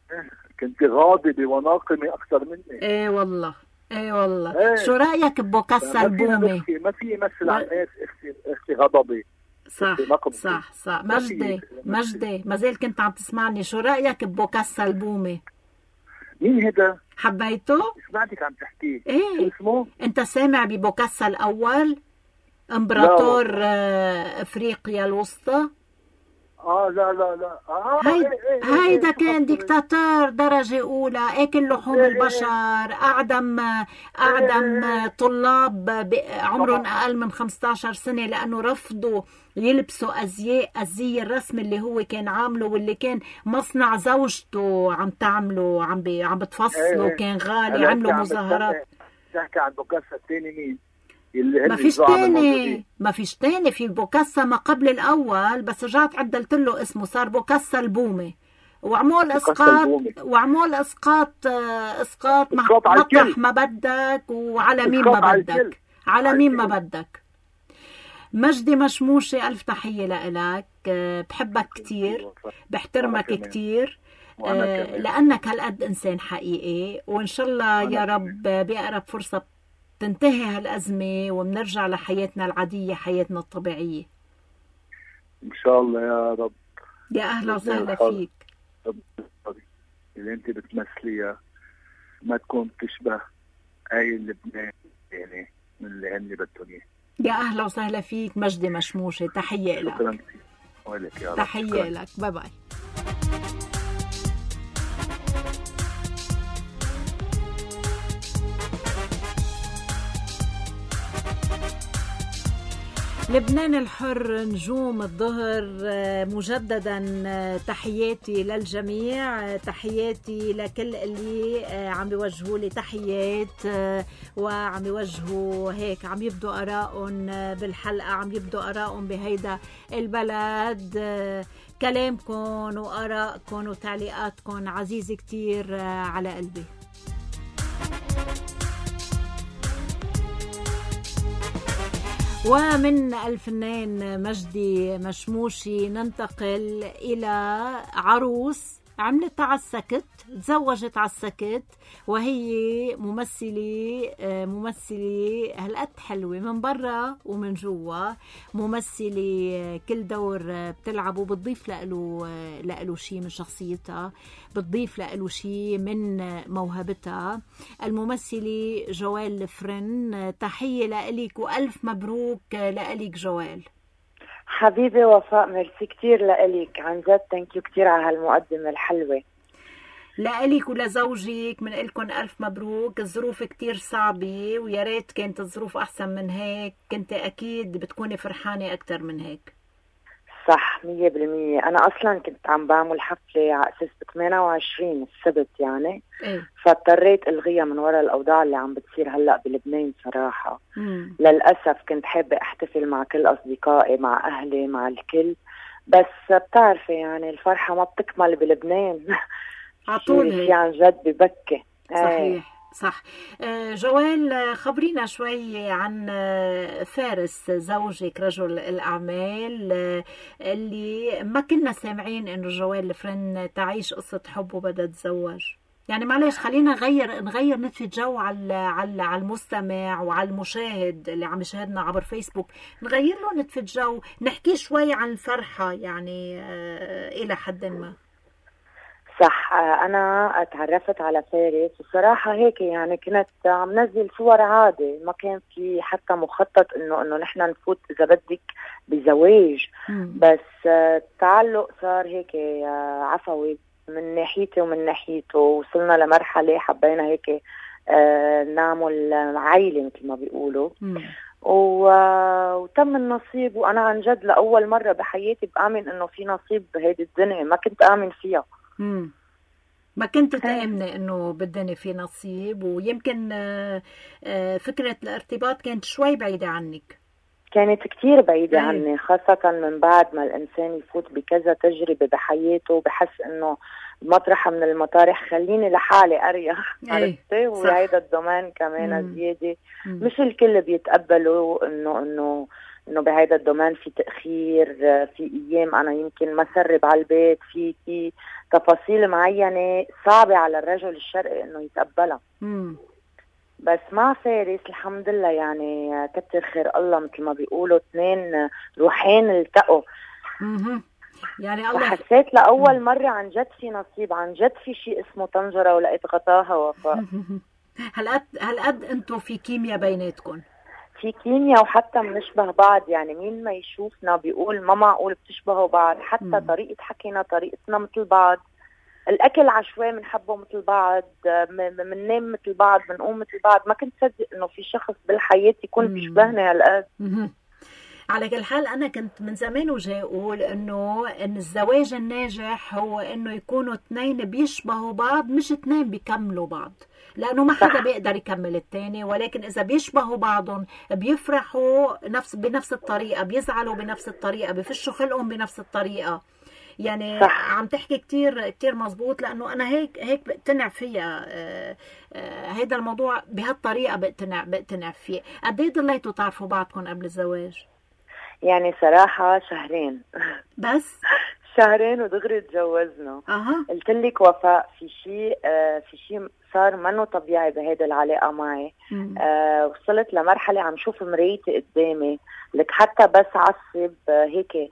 كنت غاضبة وناقمة اكثر مني. ايه والله ايه والله ايه. شو رايك ببوكاسا البومي؟ ما في يمثل عن ايش اختي اختي غضبي. صح صح صح مجدي مجدي ما زال كنت عم تسمعني. شو رايك ببوكاسا البومي؟ مين هذا؟ حبيته؟ سمعتك عم تحكيه. ايه شو اسمه؟ انت سامع ببوكاسا الاول امبراطور آه افريقيا الوسطى؟ اه لا لا لا اه هيدا ايه ايه هيدا ايه كان ديكتاتور درجة أولى، أكل لحوم ايه البشر، أعدم أعدم ايه طلاب عمرهم أقل من خمسة عشر سنة لأنه رفضوا يلبسوا أزياء الزي الرسمي اللي هو كان عامله واللي كان مصنع زوجته عم تعمله عم بي عم بتفصله ايه. كان غالي، عملوا مظاهرات. تحكي عن بوكاسا الثاني مين؟ ما فيش تاني ما فيش تاني في بوكاسا ما قبل الأول، بس رجعت عدلت له اسمه صار بوكاسا البومي وعمول اسقاط وعمول اسقاط اسقاط مطرح ما بدك وعلى مين ما بدك على مين ما بدك. مجدي مشموشة ألف تحية لإلك، بحبك كتير بحترمك كتير لأنك هالقد إنسان حقيقي، وإن شاء الله يا رب بأقرب فرصة تنتهي هالأزمة وبنرجع لحياتنا العادية حياتنا الطبيعية إن شاء الله يا رب. يا أهلا وسهلا فيك. اللي أنت بتمثليها ما تكون تشبه أي لبنان يعني من اللي هن بدهم إياه. يا أهلا وسهلا فيك مجدي مشموشة، تحية لك. شكرا ولك يا رب. تحية لك، باي باي. لبنان الحر نجوم الظهر، مجددا تحياتي للجميع، تحياتي لكل اللي عم بيوجهوا لي تحيات وعم بيوجهوا هيك عم يبدوا آرائهم بالحلقة، عم يبدوا آرائهم بهيدا البلد. كلامكم وآرائكم وتعليقاتكم عزيزة كتير على قلبي. ومن الفنان مجدي مشموشي ننتقل إلى عروس عملت على السكت، تزوجت على السكت، وهي ممثلة ممثلة هالقد حلوة من برا ومن جوا، ممثلة كل دور بتلعبه بتضيف لأله لأله شيء من شخصيتها، بتضيف لأله شيء من موهبتها. الممثلة جوال لفرن، تحية لإلك وألف مبروك لإلك جوال. حبيبي وفاء، ميرسي كتير لإلك، عن جد ثانكيو كتير على هالمقدمة الحلوة. لإلك ولزوجك من إلكن ألف مبروك. الظروف كتير صعبة ويا ريت كانت الظروف أحسن من هيك، كنت أكيد بتكوني فرحانة أكتر من هيك. صح مية بالمية. أنا أصلا كنت عم بعمل حفلة على أساس ثمانية وعشرين السبت يعني إيه؟ فاضطريت ألغيها من وراء الأوضاع اللي عم بتصير هلأ بلبنان صراحة. مم. للأسف كنت حابة أحتفل مع كل أصدقائي مع أهلي مع الكل، بس بتعرفي يعني الفرحة ما بتكمل بلبنان. عطول هيك عن جد ببكي. صحيح صح. جوال خبرينا شوي عن فارس زوجك رجل الأعمال اللي ما كنا سامعين إنه جوال لفرن تعيش قصة حب وبدأ تزوج. يعني معلش خلينا نغير نغير نتفة جو على على على المستمع وعلى المشاهد اللي عم يشاهدنا عبر فيسبوك، نغير له نتفة جو، نحكي شوي عن الفرحة يعني إلى حد ما. صح. أنا اتعرفت على فارس وصراحة هيك يعني كنت عم نزل صور عادي، ما كان في حتى مخطط إنه إنه نحن نفوت إذا بدك بزواج، بس التعلق صار هيك عفوي من ناحيتي ومن ناحيته. وصلنا لمرحلة حبينا هيك نعمل عائلة مثل ما بيقولوا، و... وتم النصيب. وانا عن جد لاول مره بحياتي بامن انه في نصيب بهيدي الدنيا، ما كنت امن فيها. امم ما كنت تأمني انه بالدنيا في نصيب، ويمكن فكره الارتباط كانت شوي بعيده عنك. كانت كتير بعيدة أي. عني، خاصة من بعد ما الإنسان يفوت بكذا تجربة بحياته بحس إنه مطرح من المطارح خليني لحالي أريح. عرفتي؟ وهيدا الدومين كمان مم. زيادة مم. مش الكل بيتقبلوا إنه إنه إنه بهيدا الدومين في تأخير، في أيام أنا يمكن ما سرب على البيت، في في تفاصيل معينة صعبة على الرجل الشرقي إنه يتقبلها. مم. بس مع فارس الحمد لله يعني كتر خير الله، مثل ما بيقولوا اثنين روحين التقوا. اها يعني الله. وحسيت لاول مره عن جد في نصيب، عن جد في شيء اسمه طنجره ولقيت غطاها وفاء. هالقد هالقد انتم في كيمياء بيناتكم؟ في كيمياء وحتى بنشبه بعض، يعني مين ما يشوفنا بيقول ما معقول بتشبهوا بعض، حتى مم. طريقه حكينا طريقتنا مثل بعض، الاكل عشوائي بنحبه مثل بعض، بننام مثل بعض، بنقوم مثل بعض. ما كنت صدق انه في شخص بالحياه يكون بيشبهني هالقد. على كل حال انا كنت من زمان وجاي اقول انه ان الزواج الناجح هو انه يكونوا اثنين بيشبهوا بعض، مش اثنين بيكملوا بعض، لانه ما حدا بيقدر يكمل الثاني، ولكن اذا بيشبهوا بعضهم بيفرحوا نفس بنفس الطريقه، بيزعلوا بنفس الطريقه، بفشوا خلقهم بنفس الطريقه. يعني صح. عم تحكي كتير كتير مزبوط، لأنه أنا هيك هيك بقتنع فيها. آه آه هيدا الموضوع بهالطريقة بقتنع بقتنع فيه. قد ايه ضليتوا تعرفوا بعضكم قبل الزواج؟ يعني صراحة شهرين بس. شهرين ودغري تجوزنا. أها. قلت لك وفاء في شيء آه في شيء صار منه طبيعي بهيدا العلاقة معي. آه وصلت لمرحلة عم شوف مرايتي قدامي، لك حتى بس عصب آه هيك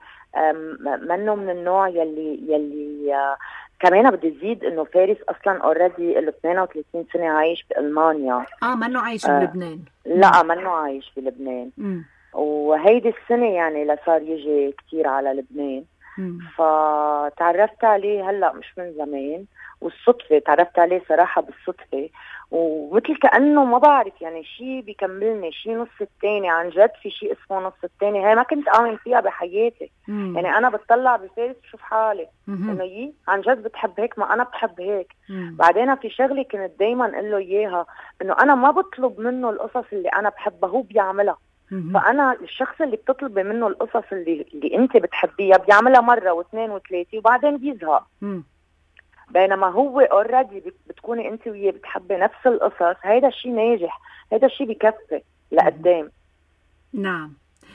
منه من النوع يلي يلي آه كمان بدي زيد انه فارس اصلا اوريدي له اثنين وثلاثين سنه عايش بالمانيا. اه منه عايش آه بلبنان؟ لا منه عايش بلبنان. مم. وهيدي السنه يعني لصار يجي كتير على لبنان. مم. فتعرفت عليه هلا مش من زمان، والصدفه تعرفت عليه صراحه بالصدفه، ومثل كأنه ما بعرف يعني شيء بيكملني، شيء نص الثاني. عن جد في شيء اسمه نص الثاني، هاي ما كنت آمن فيها بحياتي. مم. يعني أنا بتطلع بفارس بشوف حالي إنه يي عن جد بتحب هيك، ما أنا بحب هيك. مم. بعدين في شغلة كنت دايما أقول له إياها، إنه أنا ما بطلب منه القصص اللي أنا بحبها، هو بيعملها. مم. فأنا الشخص اللي بتطلبي منه القصص اللي, اللي أنت بتحبيها بيعملها مرة واثنين وثلاثة وبعدين بيزهق. مم. بينما هو اوريدي بتكوني انت وياه بتحبي نفس القصص، هيدا الشيء ناجح، هيدا الشيء بكفي لقدام. نعم.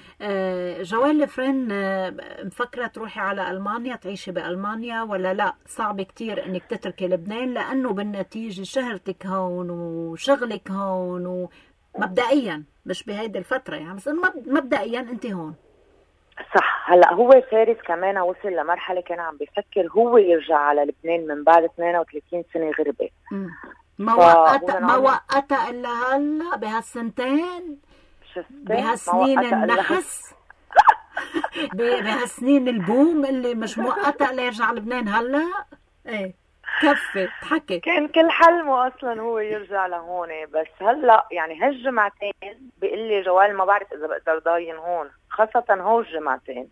آه جوال فرين، آه مفكرة تروحي على ألمانيا تعيشي بألمانيا ولا لا؟ صعب كتير انك تتركي لبنان، لأنه بالنتيجة شهرتك هون وشغلك هون، ومبدئيا مش بهيدي الفترة يعني، بس انه مبدئيا انت هون. صح. هلا هو فارس كمان وصل لمرحله كان عم بيفكر هو يرجع على لبنان من بعد اثنين وثلاثين سنه غربه. ما وقت ما وقت الا هلا بهالسنتين، بهالسنين النحس بهالسنين البوم اللي مش موقته الا يرجع لبنان هلا. ايه كفي تحكي. كان كل حلمه اصلا هو يرجع لهون، بس هلا يعني هالجمعتين بيقول لي جوال ما بعرف اذا بقدر ضاين هون، خاصه هو الجمعتين.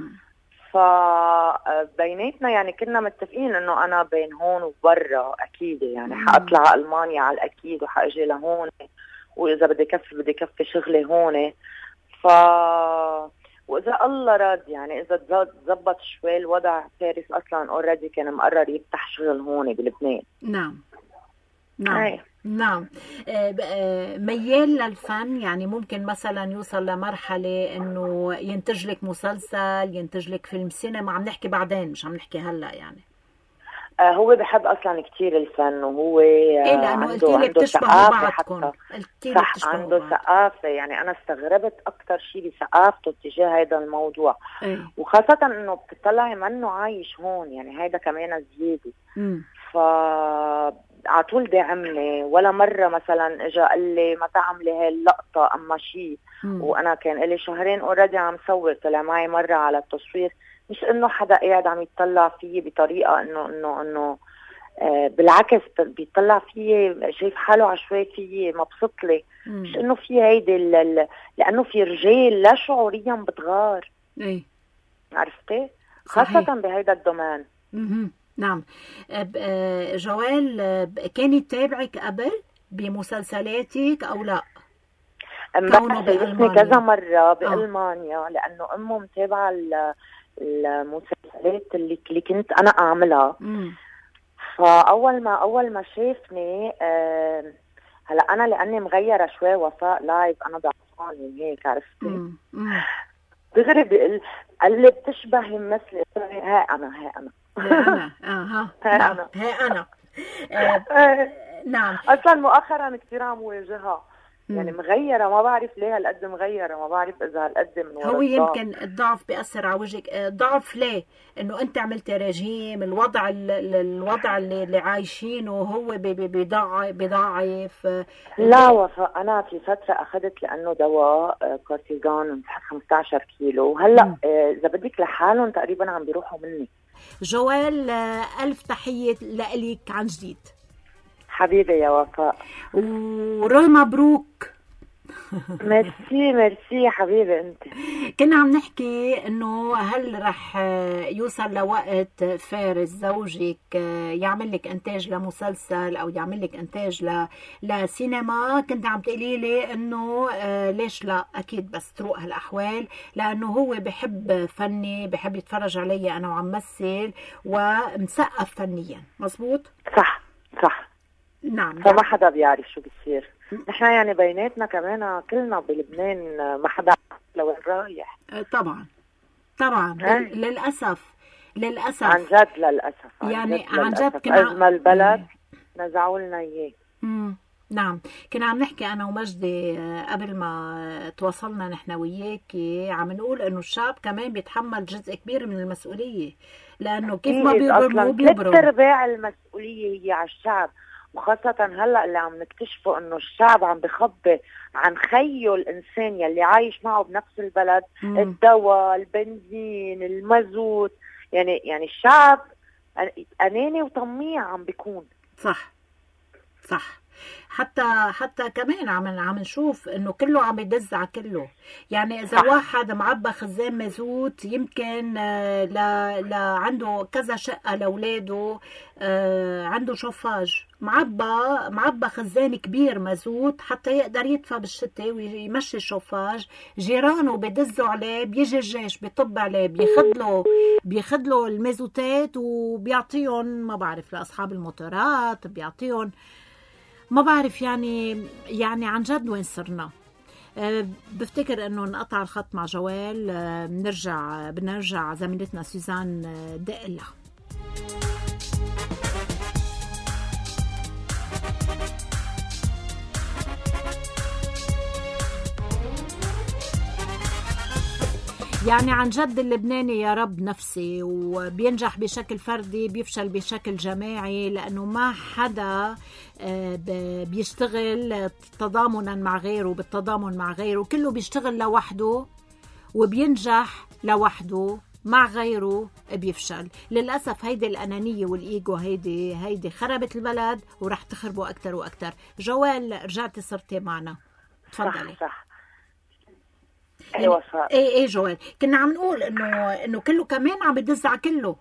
فبيناتنا يعني كنا متفقين انه انا بين هون وبرا اكيد، يعني حاطلع على المانيا على الاكيد وحاجي لهون، واذا بدي كفي بدي كفي شغلي هون. ف واذا الله راد يعني اذا تزبط شوي الوضع، فارس اصلا اوريدي كان مقرر يفتح شغل هون بلبنان. نعم نعم أي. نعم. ميال للفن، يعني ممكن مثلا يوصل لمرحله انه ينتج لك مسلسل، ينتج لك فيلم سينما، عم نحكي بعدين مش عم نحكي هلا يعني. آه هو بحب اصلا كتير الفن، وهو إيه لأنه عنده عنده ثقافه، صح عنده ثقافه. يعني انا استغربت اكثر شيء بثقافته تجاه هذا الموضوع. إيه؟ وخاصه انه بتطلعي منه عايش هون، يعني هيدا كمان زياده. ف على طول داعمني، ولا مره مثلا اجى قال لي ما تعملي هاي اللقطه اما شيء. وانا كان لي شهرين اوريدي عم صور، طلع معي مره على التصوير، مش انه حدا قاعد عم يطلع فيي بطريقه انه انه انه آه بالعكس بيطلع فيه شايف حاله عشوائي فيه مبسوط لي، مش انه في هيدي لانه في رجال لا شعوريا بتغار. ايه عرفتي؟ خاصة بهيدا الدومين. اها نعم. جوال كانت تابعك قبل بمسلسلاتك او لا؟ كونه بألمانيا كذا مرة بألمانيا آه. لأنه أمه متابعة المسلسلات اللي, اللي كنت أنا أعملها. مم. فأول ما أول ما شافني آه هلا أنا لأني مغيرة شوي وفاء لايف أنا ضعفانة هيك عرفتي. دغري بيقول قال لي بتشبهي مثلي، هاي أنا هاي أنا هاي أنا اها هاي أنا هاي أنا نعم. أصلا مؤخرا كثير عم واجهها يعني مغيرة، ما بعرف ليه هالقد مغيرة، ما بعرف إذا هالقد من ورا هو يمكن الضعف بيأثر على وجهك. الضعف ليه؟ إنه أنت عملت رجيم، الوضع الوضع اللي, اللي عايشينه هو بيضاعف بيضاعف. لا وفاء أنا في فترة أخذت لأنه دواء كورتيزون ومسحت خمسة عشر كيلو، هلا إذا بدك لحالهم تقريبا عم بيروحوا مني. جوال ألف تحية لإلك عن جديد حبيبي يا وفاء، وروي مبروك. ميرسي ميرسي يا حبيبي. انت كنا عم نحكي انه هل رح يوصل لوقت فارس زوجك يعمل لك انتاج لمسلسل او يعمل لك انتاج ل... لسينما؟ كنت عم تقولي لي انه ليش لا، اكيد بس تروق هالاحوال لانه هو بحب فني، بحب يتفرج علي انا وعم مثل ومثقف فنيا. مزبوط؟ صح صح نعم. فما حدا بيعرف شو بيصير. نحن يعني بيناتنا كمان كلنا بلبنان ما حدا لوين رايح. طبعا طبعا للأسف للأسف عن جد للأسف عن يعني جد عن جد كنا أجمل بلد نزعوا لنا إياه. نعم. كنا عم نحكي أنا ومجدي قبل ما تواصلنا نحن وياكي، عم نقول إنه الشعب كمان بيتحمل جزء كبير من المسؤولية، لأنه كيف ما بيبرموا بيبرموا. ثلاث أرباع المسؤولية هي على الشعب، وخاصة هلأ اللي عم نكتشفه إنه الشعب عم بخبي عن خيه الإنسان يلي عايش معه بنفس البلد. مم. الدواء، البنزين، المازوت، يعني يعني الشعب أناني وطميع عم بيكون. صح صح. حتى حتى كمان عم عم نشوف انه كله عم يدز على كله. يعني اذا صح. واحد معبى خزان مازوت يمكن ل ل عنده كذا شقه لاولاده، عنده شوفاج معبى معبى خزان كبير مازوت حتى يقدر يدفى بالشتاء ويمشي الشوفاج. جيرانه بدزوا عليه، بيجي الجيش بيطب عليه، بياخذ له بياخذ له المازوتات وبيعطيهم ما بعرف لاصحاب الموتورات، بيعطيهم ما بعرف. يعني يعني عن جد وين صرنا؟ أه بفتكر انه انقطع الخط مع جوال. أه بنرجع بنرجع زميلتنا سوزان دق لها. يعني عن جد اللبناني يا رب نفسي، وبينجح بشكل فردي بيفشل بشكل جماعي، لأنه ما حدا بيشتغل تضامنا مع غيره بالتضامن مع غيره، كله بيشتغل لوحده وبينجح لوحده، مع غيره بيفشل. للأسف هيدي الأنانية والإيجو هيدي هيدي خربت البلد ورح تخربه أكتر وأكتر. جوال رجعتي صرتي معنا، تفضلي. صح صح. ايوه صح. ايه ايه جوال، كنا عم نقول انه انه كله كمان عم بدز على كله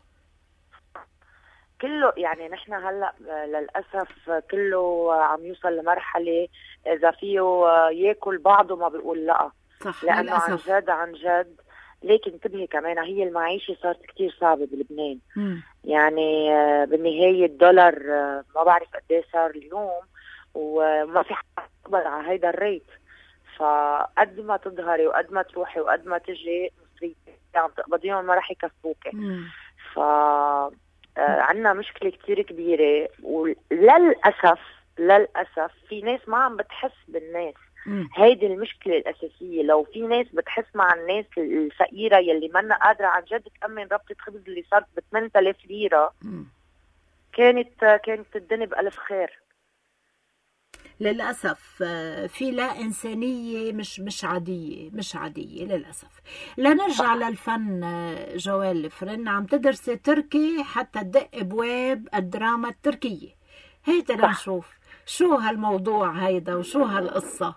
كله. يعني نحن هلا للاسف كله عم يوصل لمرحله اذا فيه ياكل بعضه ما بيقول لا. صح. لانه للأسف. عن جد عن جد. لكن انتبهي كمان هي المعيشه صارت كتير صعبه بلبنان. م. يعني بالنهايه الدولار ما بعرف قد ايه صار اليوم، وما في حدا يقبل على هيدا الريت. فقد ما تظهري وقد ما تروحي وقد ما تجي مصرية عم تقبضيهم ما رح يكفوكي. ف عندنا مشكلة كتير كبيرة، وللأسف للأسف في ناس ما عم بتحس بالناس. مم. هيدي المشكلة الأساسية. لو في ناس بتحس مع الناس الفقيرة يلي منا قادرة عن جد تأمن ربطة خبز اللي صارت ب ثمانية آلاف ليرة، مم. كانت كانت الدنيا بألف خير. للأسف في لا إنسانية مش مش عادية، مش عادية للأسف. لنرجع للفن. جوال الفرن عم تدرسي تركي حتى تدق ابواب الدراما التركية، هيدا لنشوف شو هالموضوع هيدا وشو هالقصة.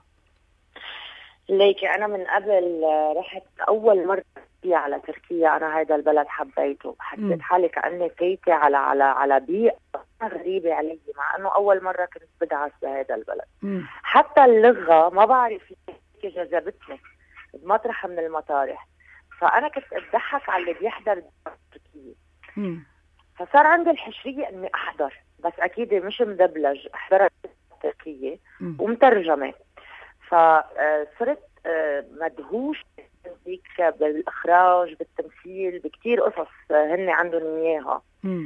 ليكي انا من قبل رحت اول مرة على تركيا، انا هيدا البلد حبيته، حسيت حالي كأني فايتة على على على بيئة غريبة علي، مع انه اول مرة كنت بدعس بهذا البلد. مم. حتى اللغة ما بعرف ليش جذبتني بمطرح من المطارح، فانا كنت اتضحك على اللي بيحضر الدراما التركية، فصار عندي الحشرية اني احضر، بس اكيد مش مدبلج، احضرت تركية ومترجمة، فصرت مدهوش بالاخراج بالتمثيل بكتير قصص هن عندهم اياها.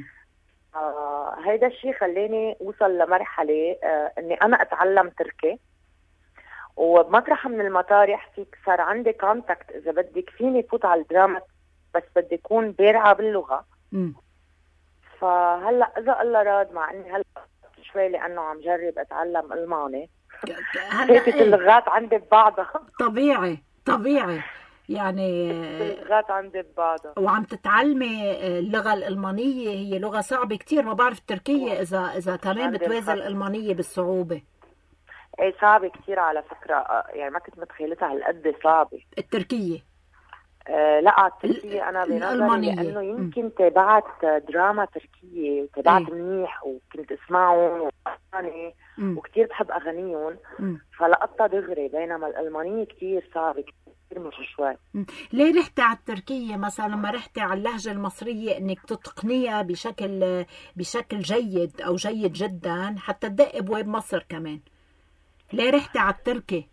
آه هيدا الشيء خلاني اوصل لمرحله آه اني انا اتعلم تركي، وبمطرح من المطارح فيك صار عندي كونتاكت اذا بدك فيني فوت على الدراما، بس بدي اكون بارعه باللغه. م. فهلا اذا الله راد، مع اني هلا شوي لانه عم جرب اتعلم الماني، هلا اللغات عندي ببعضها. طبيعي طبيعي يعني اللغات عندي ببعضها. وعم تتعلمي اللغه الالمانيه، هي لغه صعبه كتير، ما بعرف التركيه اذا اذا كمان بتوازي الالمانيه بالصعوبه. ايه صعبه كتير على فكره، يعني ما كنت متخيلتها هالقد صعبه التركيه. آه لا التركيه انا بنظري لانه يمكن تابعت دراما تركيه وتابعت منيح وكنت اسمعهم واغاني وكتير بحب اغانيهم، فلقطتها دغري، بينما الالمانيه كتير صعبه كتير مش شوي. ليه رحتي على التركيه مثلا لما رحتي على اللهجه المصريه انك تتقنيها بشكل بشكل جيد او جيد جدا حتى تدق ابواب مصر كمان؟ ليه رحتي على التركي؟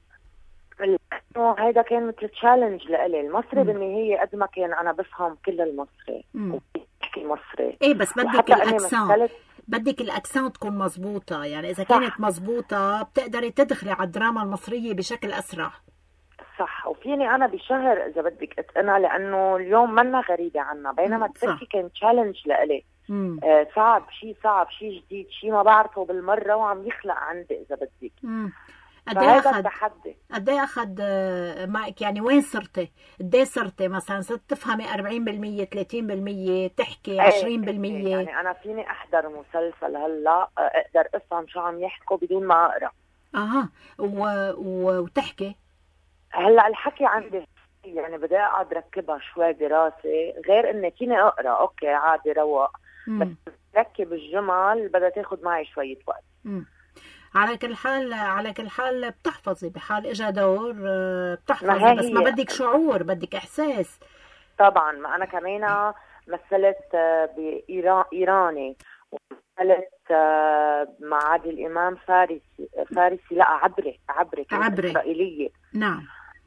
لأنه هيدا كان مثل تشالنج لإلي. المصري بالنهاية قد ما كان أنا بفهم كل المصري وبحكي مصري. إيه بس بدك الأكسان، بدك الأكسان تكون مزبوطة، يعني إذا صح. كانت مزبوطة بتقدري تدخلي على الدراما المصرية بشكل أسرع. صح، وفيني أنا بشهر إذا بدك أتقنها، لأنه اليوم منا غريبة عنا، بينما التركي كان تشالنج لإلي. آه صعب، شيء صعب، شيء جديد، شيء ما بعرفه بالمرة وعم يخلق عندي إذا بدك. مم. قديه اخذ قديه اخذ معك؟ يعني وين صرتي؟ قديه صرتي مثلا صرت تفهمي أربعين بالمية ثلاثين بالمية تحكي عشرين بالمية؟ يعني انا فيني احضر مسلسل هلا اقدر افهم شو عم يحكوا بدون ما اقرا. اها و... و... وتحكي هلا الحكي عندي يعني بدي اقعد ركبها شوي براسي، غير اني فيني اقرا اوكي عادي رواق، بس ركب الجمل بدها تاخذ معي شويه وقت. مم. على كل حال على كل حال بتحفظي، بحال اجى دور بتحفظي، بس ما بدك شعور، بدك احساس. طبعا، ما انا كمان مثلت بايران ايراني، ومثلت مع عادل امام فارسي فارسي لا عبري عبري عبري اسرائيليه. نعم.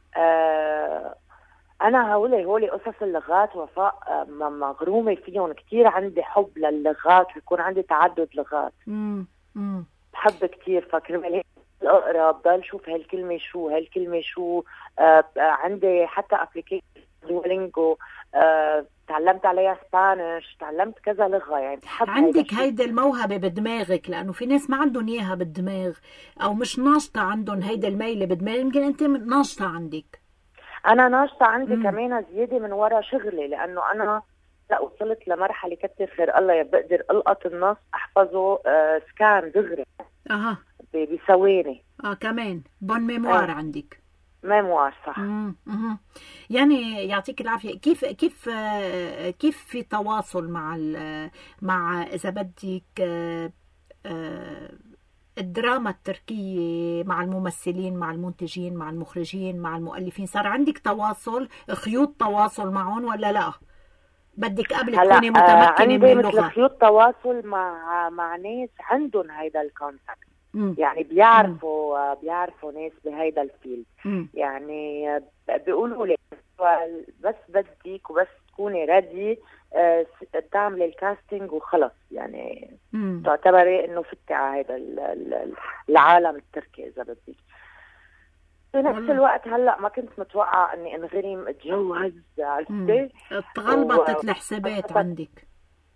آه انا هولي هولي قصص اللغات وفاء مغرومه فيهم كثير، عندي حب للغات ويكون عندي تعدد لغات. امم امم بحب كتير، فكرمال هيك اقرا بضل شوف هالكلمه شو هالكلمه شو. آه عندي حتى ابلكيشن دولينجو، آه تعلمت عليها سبانيش، تعلمت كذا لغه، يعني بحب. عندك هيدا الموهبه بدماغك، لانه في ناس ما عندهم اياها بالدماغ او مش ناشطه عندهم هيدا الميله بالدماغ، يمكن انت ناشطه عندك. انا ناشطه عندي مم. كمان زياده من وراء شغلي، لانه انا لا وصلت لمرحله كتر خير الله بقدر القط النص احفظه آه سكان دغري. اها بثواني. اه كمان بون ميموار. آه. عندك ميموار صح. امم امم يعني يعطيك العافيه. كيف كيف آه كيف في تواصل مع مع اذا بدك آه آه الدراما التركيه مع الممثلين، مع المنتجين، مع المخرجين، مع المؤلفين؟ صار عندك تواصل، خيوط تواصل معهم ولا لا؟ بدك قبل تكوني متمكنه من اللغه. عندي خيوط تواصل مع مع ناس عندهم هيدا الكونتاكت، يعني بيعرفوا مم. بيعرفوا ناس بهيدا الفيلد. مم. يعني بيقولوا لي بس بدك وبس تكوني ريدي آه تعملي الكاستنج وخلص، يعني مم. تعتبري انه فتي على هيدا العالم التركي اذا بدك. في نفس الوقت هلا ما كنت متوقعه اني انغرم اتجوز، عرفتي؟ تغلبطت و... الحسابات عندك.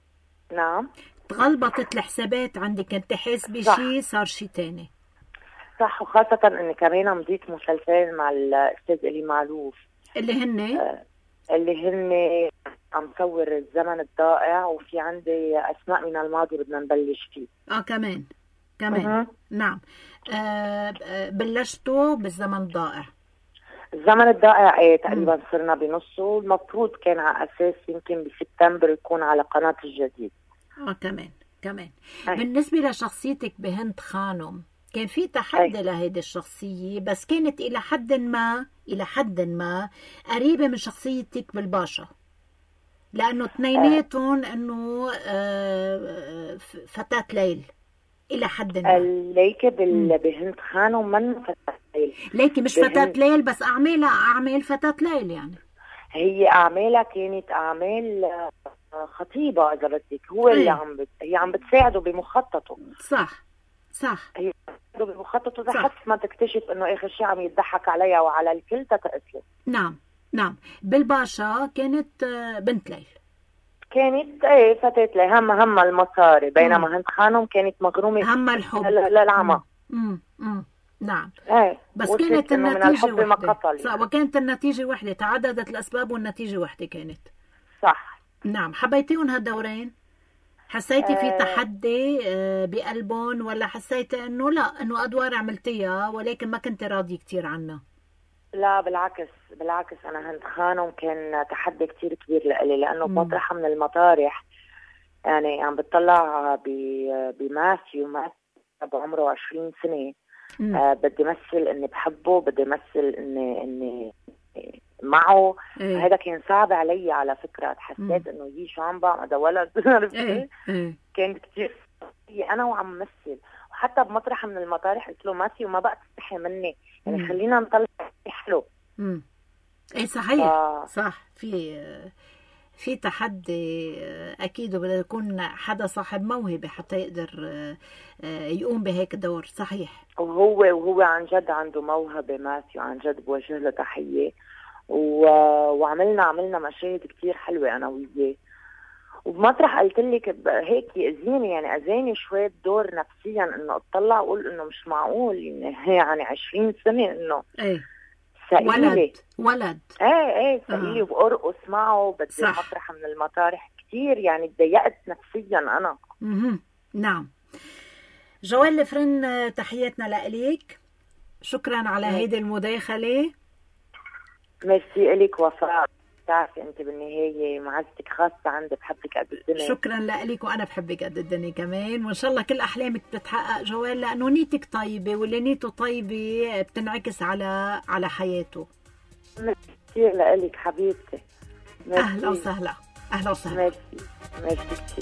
نعم، تغلبطت الحسابات عندك، كنت حاسبه شيء صار شيء ثاني. صح، وخاصة اني كمان مضيت مسلسلين مع الاستاذ إلي معلوف اللي هن آه اللي هن عم صور الزمن الضائع، وفي عندي اسماء من الماضي بدنا نبلش فيه. اه كمان كمان أه. نعم. آه بلشتوا بالزمن الضائع. الزمن الضائع ايه تقريبا صرنا بنصه، المفروض كان على اساس يمكن بسبتمبر يكون على قناة الجديد. اه كمان كمان أي. بالنسبة لشخصيتك بهند خانم كان في تحدي لهيدي الشخصية، بس كانت إلى حد ما إلى حد ما قريبة من شخصيتك بالباشا، لأنه اثنيناتهم إنه آه فتاة ليل إلى حد ما. ليكي بهند خانم من فتاة ليل، ليكي مش فتاة ليل بس أعمالها أعمال فتاة ليل، يعني هي أعمالها كانت أعمال خطيبة إذا بدك، هو اللي أي. عم بت... هي عم بتساعده بمخططه. صح صح هي بتساعده بمخططه لحد ما تكتشف إنه آخر شيء عم يضحك عليها وعلى الكل تتأسلم. نعم نعم. بالباشا كانت بنت ليل، كانت ايه فتاة ليل، هم هم المصاري، بينما هند خانم كانت مغرومة هم الحب للعمى. امم امم نعم. ايه بس كانت النتيجة وحدة. يعني. وكانت النتيجة وحدة، تعددت الأسباب والنتيجة وحدة كانت. صح. نعم. حبيتيهم هالدورين؟ حسيتي في آه تحدي بقلبهم، ولا حسيتي انه لا انه ادوار عملتيها ولكن ما كنت راضي كتير عنها؟ لا بالعكس بالعكس، انا هند خانم كان تحدي كتير كبير لإلي، لانه بمطرح من المطارح يعني عم بتطلع بماثيو ماثيو بعمره عشرين سنة. آه بدي مثل اني بحبه، بدي مثل اني اني معه. ايه. هذا كان صعب علي على فكرة، حسيت انه يي شو عم بعمل هذا ولد. ايه. ايه. كان كتير انا وعم مثل، وحتى بمطرح من المطارح قلت له ماثيو ما بقى تستحي مني، يعني مم. خلينا نطلع حلو. امم ايه صحيح. آه. صح. في في تحدي اكيد، وبده يكون حدا صاحب موهبه حتى يقدر يقوم بهيك دور. صحيح. وهو وهو عن جد عنده موهبه ماثيو، عن جد بوجه له تحيه. و... وعملنا عملنا مشاهد كتير حلوه انا وياه. وبمطرح قلت لك هيك اذيني، يعني اذاني شويه دور نفسيا، انه اطلع واقول انه مش معقول يعني عشرين سنه انه ايه سائلة. ولد ولد ايه ايه سائلة. آه. وبأرقص معه بدي مطرح من المطارح كتير، يعني تضايقت نفسيا انا. اها نعم. جوال لفرن تحياتنا لإليك، شكرا على هيدي المداخله. ميرسي إليك وفاء، بتعرفي انت بالنهايه معزتك خاصه عندي، بحبك قد الدنيا. شكرا لك، وانا بحبك قد الدنيا كمان، وان شاء الله كل احلامك بتتحقق جوال، لانه نيتك طيبه، واللي نيته طيبه بتنعكس على على حياته. كثير لك حبيبتي. اهلا وسهلا. اهلا وسهلا. ميرسي ميرسي كثير.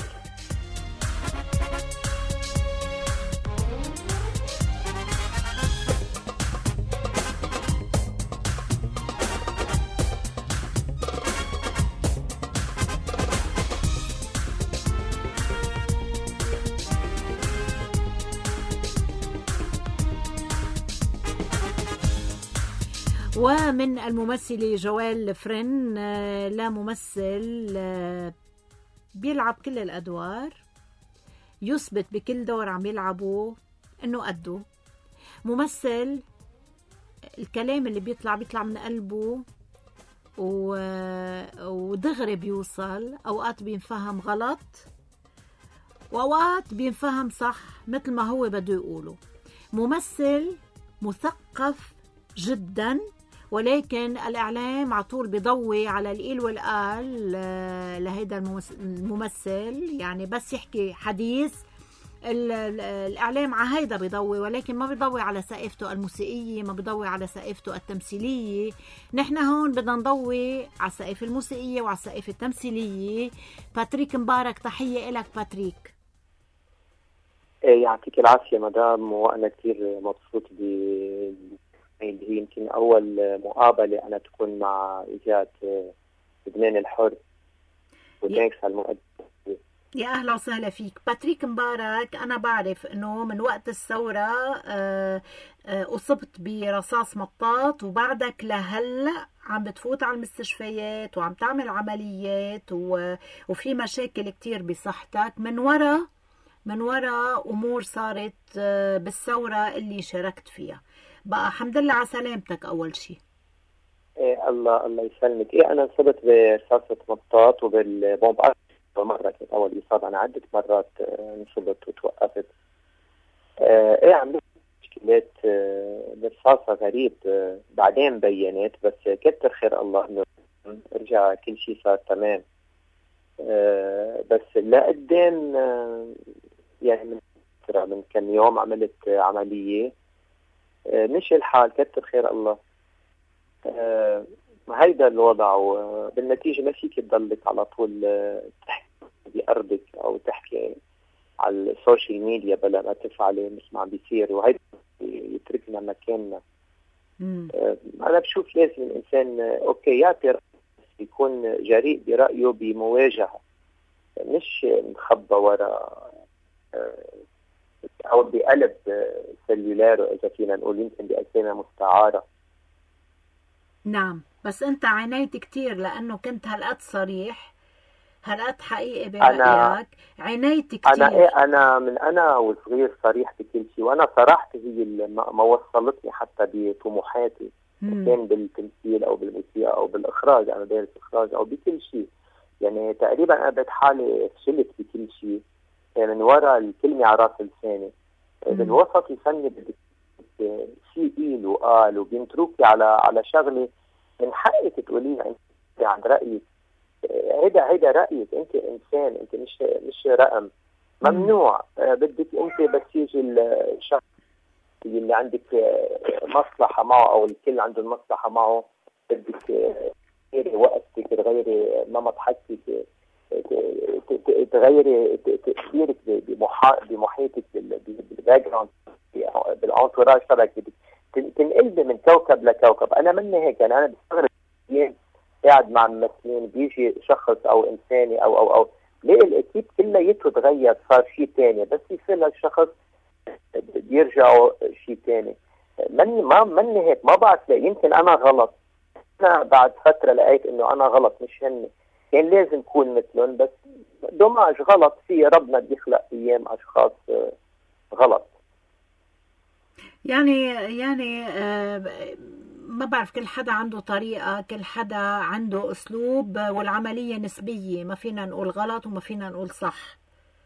ومن الممثلة جوال فرن، لا ممثل بيلعب كل الأدوار، يثبت بكل دور عم يلعبه إنه قده. ممثل الكلام اللي بيطلع بيطلع من قلبه، ودغري بيوصل، أوقات بينفهم غلط وأوقات بينفهم صح مثل ما هو بده يقوله. ممثل مثقف جدا، ولكن الإعلام عطول بيضوي على الإيل والقال لهيدا الممثل، يعني بس يحكي حديث الإعلام على هيدا بيضوي، ولكن ما بيضوي على سقيفته الموسيقية، ما بيضوي على سقيفته التمثيلية. نحن هون بدنا نضوي على السقيفة الموسيقية وعلى السقيفة التمثيلية. باتريك مبارك، تحية إلك باتريك. يعطيك العافية مدام، وأنا كتير مبسوط ب اللي هي يمكن أول مقابلة أنا تكون مع إيجاد لبنان الحر، وثانكس على المقدمة. يا أهلا وسهلا فيك باتريك مبارك. أنا بعرف أنه من وقت الثورة أصبت برصاص مطاط، وبعدك لهلأ عم بتفوت على المستشفيات وعم تعمل عمليات، وفي مشاكل كتير بصحتك من وراء من وراء أمور صارت بالثورة اللي شاركت فيها. بقى الحمد لله على سلامتك أول شيء. إيه الله الله يسلمك. إيه أنا انصبت برصاصة مطاط وبالبومب مرة، كانت أول إصابة. أنا عدة مرات انصبت وتوقفت. إيه عملت مشكلات برصاصة غريب، بعدين بينت، بس كتر خير الله إنه رجع كل شيء صار تمام. بس لا قدام يعني من من كم يوم عملت عملية مشي الحال، كتر خير الله. آه هيدا الوضع، وبالنتيجة ما فيك تضلك على طول تحكي بأرضك أو تحكي على السوشيال ميديا بلا ما تفعلي مثل ما عم بيصير، وهيدا يتركنا مكاننا. آه أنا بشوف لازم الإنسان أوكي يعطي رأيه، يكون جريء برأيه بمواجهة، مش مخبى وراء آه أو بقلب سلولار إذا فينا نقول، يمكن بأسامي مستعارة. نعم، بس أنت عانيت كتير لأنه كنت هالقد صريح، هالقد حقيقي برأيك، عانيت كتير. أنا إيه أنا من أنا وصغير صريح بكل شيء، وأنا صراحتي هي اللي ما وصلتني حتى بطموحاتي، كان بالتمثيل أو بالموسيقى أو بالإخراج، أنا دارس إخراج أو بكل شيء. يعني تقريبا أنا بقيت حالي فشلت بكل شيء من وراء الكلمة على راس لساني. بالوسط الفني بدك شيء قيل وقال وبينتروكي على على شغله من حقك تقوليها انت عن رايك. هيدا هيدا رايك، انت انسان، انت مش مش رقم ممنوع. بدك انت بس يجي الشخص اللي عندك مصلحه معه او الكل عنده المصلحه معه، بدك تغيري وقتك، تغيري نمط حكيك، تغيري تأثيرك بمحيطك، بالباك جراوند، بالانتوراج تبعك، تنقلبي من كوكب لكوكب. انا مني هيك، يعني انا بستغرب قاعد مع ممثلين بيجي شخص او انساني او او او ليه الاكيب كلياته تغير، صار شيء ثاني، بس يصير للشخص بيرجعوا شيء ثاني. مني ما مني هيك، ما بعرف ليه، يمكن انا غلط. انا بعد فتره لقيت انه انا غلط مش هن، كان لازم اكون مثلهم، بس دوماج غلط. في ربنا بيخلق ايام اشخاص غلط. يعني يعني ما بعرف، كل حدا عنده طريقة، كل حدا عنده اسلوب، والعملية نسبية، ما فينا نقول غلط وما فينا نقول صح.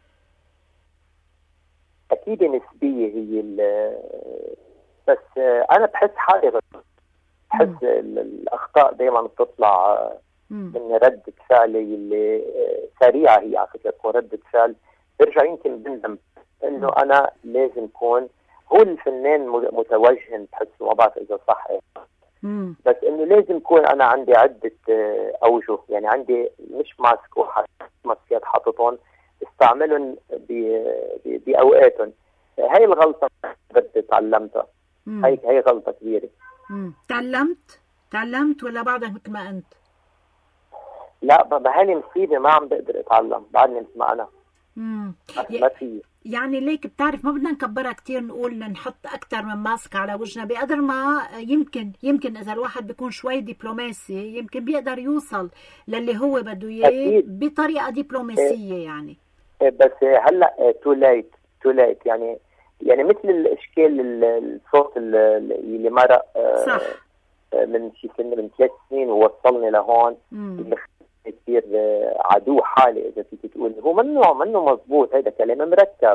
اكيد نسبية هي، بس انا بحس حالي غلط، بحس الاخطاء دائما بتطلع من ردة فعلي اللي سريعة، هي على فكرة تكون ردة فعل برجع يمكن بندم انه انا لازم اكون هو الفنان متوجه، بحس ما بعرف اذا صح، بس انه لازم اكون انا عندي عدة اوجه، يعني عندي مش ماسك واحد، ماسكات حاططهم استعملهم باوقاتهم. هاي الغلطة بدي تعلمتها، هي هي غلطة كبيرة. مم. تعلمت تعلمت ولا بعدك مثل ما انت؟ لا بهالي مصيبه ما عم بقدر اتعلم، بعدني مثل ما انا. امم ما في، يعني ليك بتعرف ما بدنا نكبرها كتير، نقول نحط اكثر من ماسك على وجهنا، بقدر ما يمكن يمكن اذا الواحد بيكون شوي دبلوماسي يمكن بيقدر يوصل للي هو بده اياه بطريقه دبلوماسيه. إيه يعني بس هلا تو ليت تو ليت يعني يعني مثل الاشكال الصوت اللي مرق صح من شي سنه من ثلاث سنين ووصلني لهون، كثير عدو حالي اذا فيك تقول، هو منه منه مضبوط، هذا كلام مركب،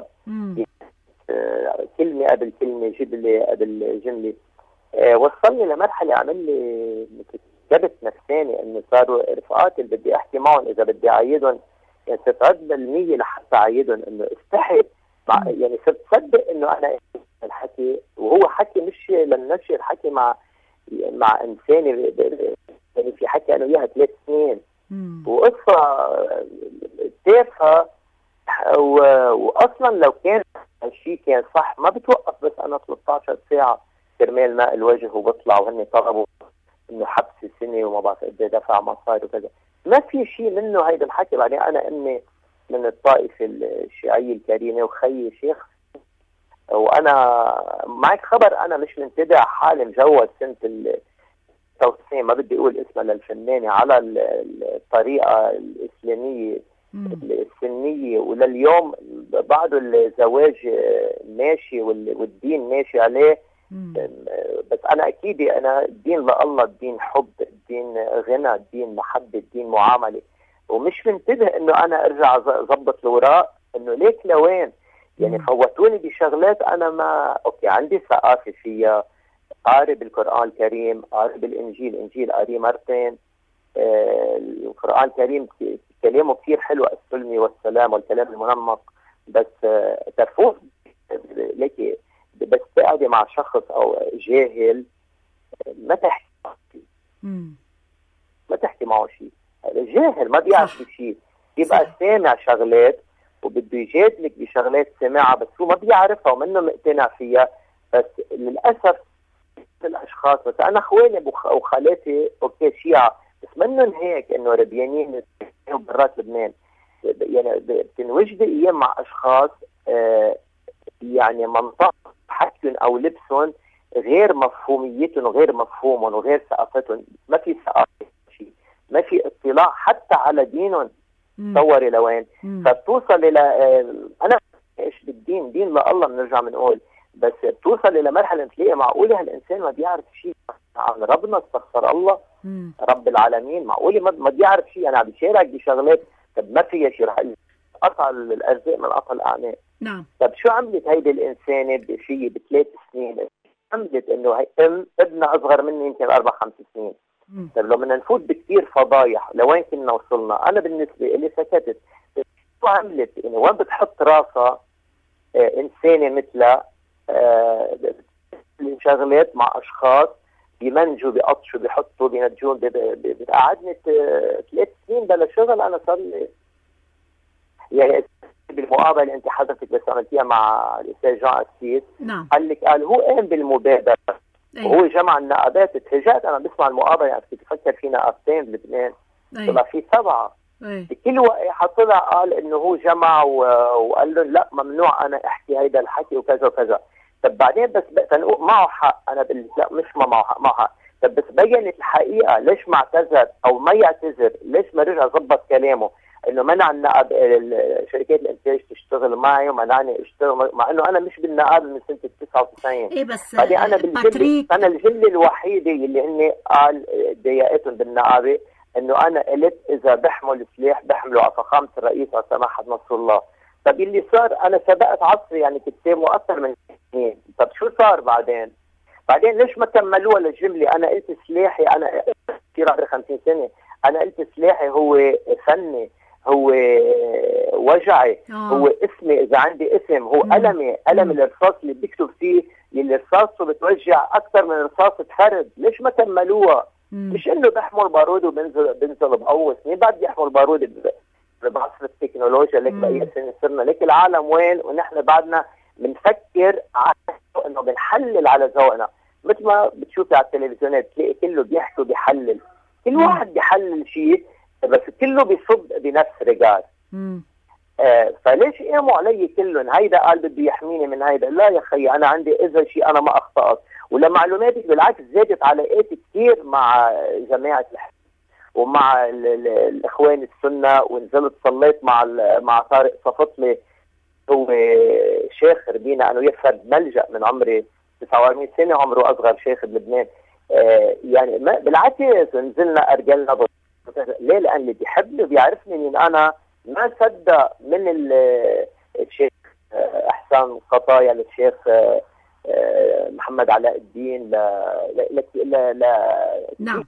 كلمه قبل كلمه، جمله قبل جمله، وصلني لمرحله عمل لي كبت نفساني، انه صاروا رفقاتي اللي بدي احكي معهم اذا بدي اعيدهم يعني صرت عد بالمية لحتى اعيدهم، انه استحي يعني صرت صدق انه انا الحكي وهو حكي مش للنشر، الحكي مع مع انساني، يعني في حكي انا وياها ثلاث سنين وقصه تافهه، واصلا لو كان الشيء كان صح ما بتوقف، بس انا ثلاثة عشر ساعه كرمال ماء الوجه وبطلع، وهن طلبوا انه حبس سنه وما بعرف قد ايه دفع مصاري وكذا، ما في شيء منه هيدا الحكي. بعدين انا امي من الطائفه الشيعيه الكريمه وخيي شيخ، وانا معك خبر انا مش منتدع حالي مجوز سنه التوسعين، ما بدي اقول اسمها للفنانه، على الطريقه الاسلاميه السنيه، ولليوم بعض الزواج ماشي والدين ماشي عليه. بس انا اكيد انا الدين لله، الدين حب، الدين غنى، الدين محبه، الدين معامله، ومش منتبه انه انا ارجع اضبط الوراء انه ليك لوين. يعني فوتوني بشغلات انا ما اوكي عندي ثقافه فيها، قارئ بالقران الكريم، قارئ بالانجيل، انجيل قارئ مرتين. آه القران الكريم كلامه كثير حلو، السلم والسلام والكلام المنمق، بس آه تفوت ليكي بس تقعدي مع شخص او جاهل ما تحكي ما تحكي معه شيء. جاهل ما بيعرف شيء، يبقى سامع شغلات وبده يجادلك بشغلات سماعها بس هو ما بيعرفها ومنه مقتنع فيها. بس للاسف الاشخاص، بس انا اخواني وخالاتي اوكي شيعة بس منهم هيك انه ربيانين برات لبنان. يعني بتنوجدي ايام مع اشخاص آه يعني منطق حكيهم او لبسهم غير مفهوميتهم وغير مفهومهم وغير ثقافتهم، ما في ثقافه شيء، ما في اطلاع حتى على دينهم. تصوري لوين فبتوصل الى آه انا ايش بالدين، دين لله بنرجع بنقول، بس بتوصل الى مرحله تلاقي معقوله هالانسان ما بيعرف شيء عن ربنا، استغفر الله، مم. رب العالمين، معقوله ما بيعرف شيء. انا عم بشارك بشغلات طب ما فيها شيء، رح قطع الارزاق من قطع الاعناق. نعم. طب شو عملت هيدي الانسانه بشيء بثلاث سنين؟ عملت انه هي ام ابنها اصغر مني يمكن اربع خمس سنين. مم. طب لو بدنا نفوت بكثير فضايح لوين كنا وصلنا؟ انا بالنسبه لي سكتت. شو عملت؟ يعني وين بتحط راسها آه انسانه مثلها آه شغلات مع اشخاص بيمنجوا بيقطشوا بيحطوا بينجون. بتقعدني ثلاث سنين بلا شغل. انا صار لي يعني بالمقابله اللي انت حضرتك بس عملتيها مع الاستاذ جان أسيس، نعم، قال لك قال هو قام بالمبادره. أيه. وهو جمع النقابات. اتفاجأت انا بسمع المقابله، يعني كنت بفكر في نقابتين بلبنان، طلع في سبعه. أيه. بكل وقت طلع قال انه هو جمع وقال له لا ممنوع انا احكي هيدا الحكي وكذا وكذا. طب بعدين بس تنقول معه حق، انا بقول لا مش ما معه حق، معه حق. طب بس بينت الحقيقه ليش ما اعتذر او ما يعتذر؟ ليش ما رجع ظبط كلامه انه منع النقاب شركات الانتاج تشتغل معي ومنعني اشتغل، مع انه انا مش بالنقاب من سنه تسعة وتسعين. ايه بس انا بالجل انا الجله الوحيده اللي هن قال ضايقتهم بالنقابه انه انا قلت اذا بحمل سلاح بحمله على فخامه الرئيس على سماحه نصر الله. طب اللي صار انا سبقت عصري، يعني كنت سامه اكثر من سنين. طب شو صار بعدين؟ بعدين ليش ما كملوها للجمله؟ انا قلت سلاحي، انا في عمري خمسين سنه، انا قلت سلاحي هو فني، هو وجعي، أوه. هو اسمي، اذا عندي اسم هو مم. قلمي، قلم الرصاص اللي بكتب فيه اللي رصاصه بتوجع اكثر من رصاصه فرد. ليش ما كملوها؟ مم. مش انه بحمل بارود وبنزل بنزل بقوس، مين بعد يحمل بارود بعصر التكنولوجيا لك بأي سنة صرنا لك العالم وين ونحن بعدنا بنفكر انه بنحلل على ذوقنا. مثل ما بتشوفي على التلفزيونات تلاقي كله بيحكي وبيحلل، كل واحد بيحلل شيء بس كله بيصب بنفس رجال. آه فليش قاموا علي كلهم؟ هيدا قال بده يحميني من هيدا، لا يا خيي انا عندي اذا شيء انا ما اخطأت، ولمعلوماتك بالعكس زادت علاقاتي كثير مع جماعة الحزب ومع ال ال الاخوان السنه، ونزلت صليت مع مع طارق صفطلي، هو شيخ ربينا انه يفرد ملجأ من عمري تسعة وأربعين سنه، عمره اصغر شيخ بلبنان. آه يعني بالعكس نزلنا ارجلنا. ليه؟ لان اللي بيحبني وبيعرفني مين انا ما صدق من الشيخ احسان قطايا للشيخ محمد علاء الدين ل ل ل نعم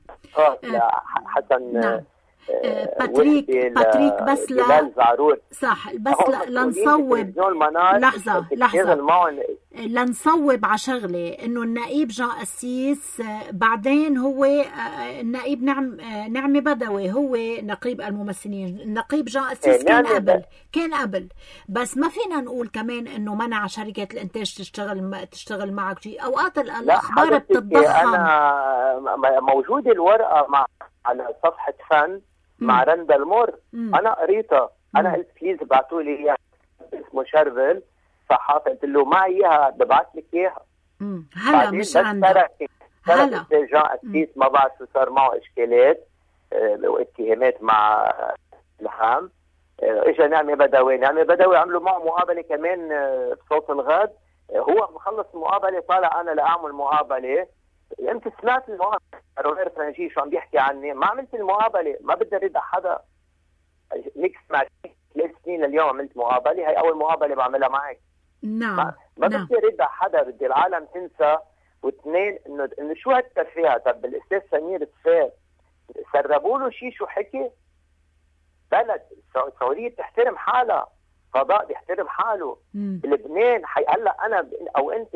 حسن نعم. باتريك باتريك بس لا صح بس لنصوب لحظة لحظة لنصوب على شغلة انه النقيب جان أسيس بعدين هو النقيب نعم نعمي بدوي هو نقيب الممثلين. النقيب جان أسيس كان قبل كان قبل بس ما فينا نقول كمان انه منع شركة الانتاج تشتغل تشتغل معك شيء. اوقات الاخبار بتتضخم. انا موجودة الورقة مع على صفحة فن مع رندا المر، انا قريتها. انا قلت بليز ابعتوا لي اياها، اسمه شربل صحافه، قلت له معي اياها ببعث لك اياها. هلا مش عندك هلا جان أسيس ما بعرف شو صار معه اشكالات اه واتهامات مع الهام اجى نعمة بدوي، نعمة بدوي عملوا معه مقابلة كمان بصوت الغد، هو مخلص المقابلة طالع أنا لأعمل مقابلة. أنت سمعت المقابلة روبرت فرانجي شو عم بيحكي عني؟ ما عملت المقابلة، ما بدي أرد على حدا. ليك سمعت ثلاث سنين لليوم عملت مقابلة، هاي أول مقابلة بعملها معك. نعم ما, ما نعم. بدي أرد على حدا، بدي العالم تنسى. واثنين إنه إنه شو هالترفيه؟ طب الأستاذ سمير تفاق سربوا له شيء شو حكي؟ بلد سوريا بتحترم حالها، قضاء بيحترم حاله. مم. بلبنان حي... هلا انا او انت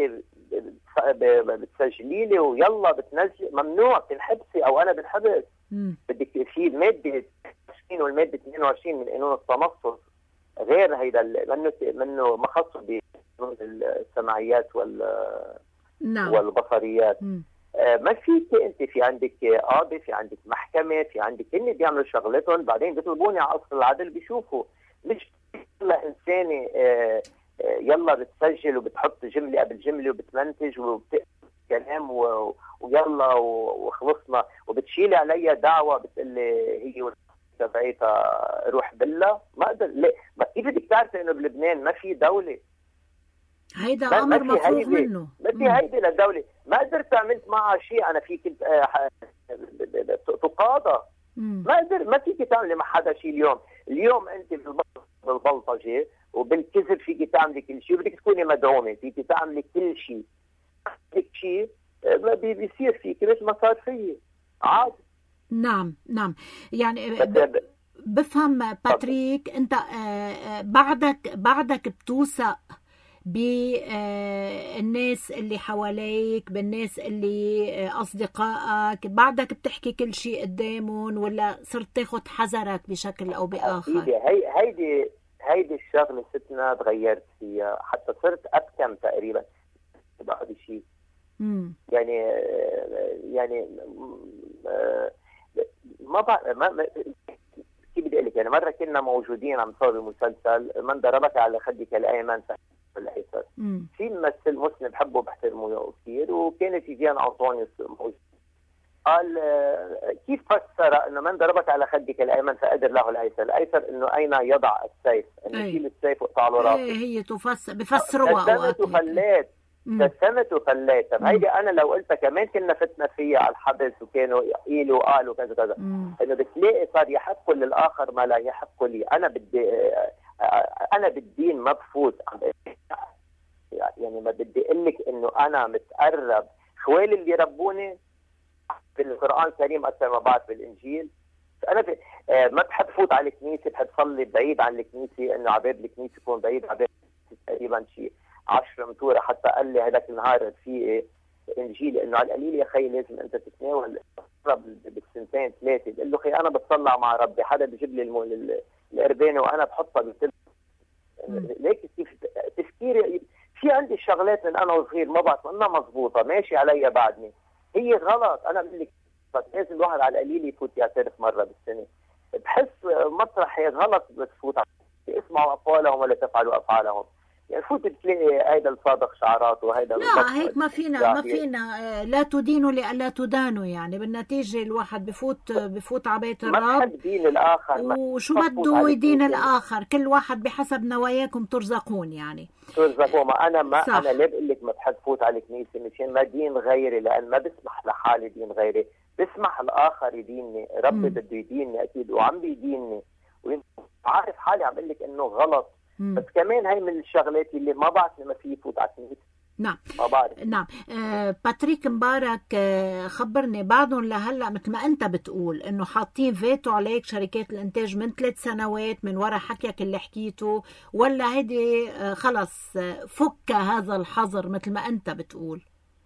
بتسجلي لي ويلا بتنزل، ممنوع تنحبسي او انا بنحبس. بدك في الماده عشرين والماده اثنين وعشرين من قانون التنصص غير هيدا منه منه ما خصه بقانون السمعيات وال نعم. والبصريات. مم. آه ما فيك انت، في عندك قاضي، في عندك محكمه، في عندك هن بيعملوا شغلتهم، بعدين بيطلبوني على قصر العدل بيشوفوا. مش يلا انسانه آه آه يلا بتسجل وبتحط جمله قبل جمله وبتمنتج وبتقرا كلام و... ويلا وخلصنا، وبتشيلي علي دعوه بتقلي هي تبعيتها روح بالله. ما اقدر ليه؟ ما كيف بدك تعرفي انه بلبنان ما في دوله؟ هيدا امر مفروغ منه. ما في هيدي للدوله، ما قدرت عملت معها شيء. انا فيك تقاضى، ما قدر ما فيك تعملي مع حدا شيء. اليوم اليوم انت بالبلطجه وبالكذب فيك تعملي كل شيء، وبدك تكوني مدعومه فيك تعملي كل شيء. كل شيء ما بيصير فيك مثل ما صار فيي عادي. نعم نعم. يعني ب... بفهم باتريك انت بعدك بعدك بتوثق بالناس اللي حواليك، بالناس اللي أصدقائك، بعدك بتحكي كل شيء قدامهم، ولا صرت تاخد حذرك بشكل أو بآخر؟ هيدي هيدي هيدي الشغلة ستنا تغيرت فيها، حتى صرت أبكم تقريبا بعد شيء. يعني يعني ما بقى ما كيف بدي أقول لك، يعني مرة كنا موجودين عم نصور مسلسل من ضربك على خدك الأيمن الايسر، في ممثل مسلم بحبه بحترمه كثير، وكانت جيان انطونيوس موجود. قال كيف فسر انه من ضربك على خدك الايمن فقدر له الايسر؟ الايسر انه اين يضع السيف، انه يشيل السيف ويقطع له راسه. ايه هي تفسر بفسروها. تسمت وخليت تسمت وخليت. طب هيدي انا لو قلتها كمان كنا فتنا فيها على الحبس، وكانوا يقيلوا وقالوا كذا كذا، انه بتلاقي صار يحق للاخر ما لا يحق لي. انا بدي انا بالدين ما بفوت، يعني ما بدي اقول لك انه انا متقرب. خوالي اللي ربوني بالقران الكريم اكثر ما بعرف بالانجيل. انا في ما بحب فوت على الكنيسه، بحب صلي بعيد عن الكنيسه، انه عباد الكنيسه يكون بعيد عباد تقريبا شيء عشرة متوره. حتى قال لي هذاك النهار في انجيل انه على القليل يا خي لازم انت تتناول بالسنتين ثلاثه. بقول له خي انا بتصلى مع ربي، حدا بيجيب لي القربانه وانا بحطها بالتل. ليك كيف تفكيري في عندي الشغلات من انا وصغير ما بعرف انها مضبوطه ماشي علي بعدني، هي غلط. انا بقول لك لازم الواحد على القليل يفوت يعترف مره بالسنه. بحس مطرح هي غلط بتفوت اسمعوا اقوالهم ولا تفعلوا افعالهم. يعني فوت بتلاقي هيدا الصادق شعارات وهيدا لا هيك ما فينا ما فينا لا تدينوا لألا تدانوا. يعني بالنتيجه الواحد بفوت بفوت على بيت الرب، ما بحب دين الاخر وشو بده يدين الاخر. كل واحد بحسب نواياكم ترزقون. يعني ترزقوا. ما انا ما صح. انا ليه بقول لك ما بحب فوت على الكنيسه؟ مشان ما دين غيري، لان ما بسمح لحالي دين غيري، بسمح الاخر يدينني. ربي بده يدينني اكيد وعم بيدينني، وعارف حالي عم بقول لك انه غلط. مم. بس كمان هي من الشغلات اللي ما بعرف ما في يفوت على الكنيسه. نعم ما بعرف. نعم. آه باتريك مبارك، آه خبرني بعضهم لهلا مثل ما انت بتقول انه حاطين فيتو عليك شركات الانتاج من ثلاث سنوات من وراء حكيك اللي حكيته، ولا هيدي آه خلص آه فك هذا الحظر مثل ما انت بتقول؟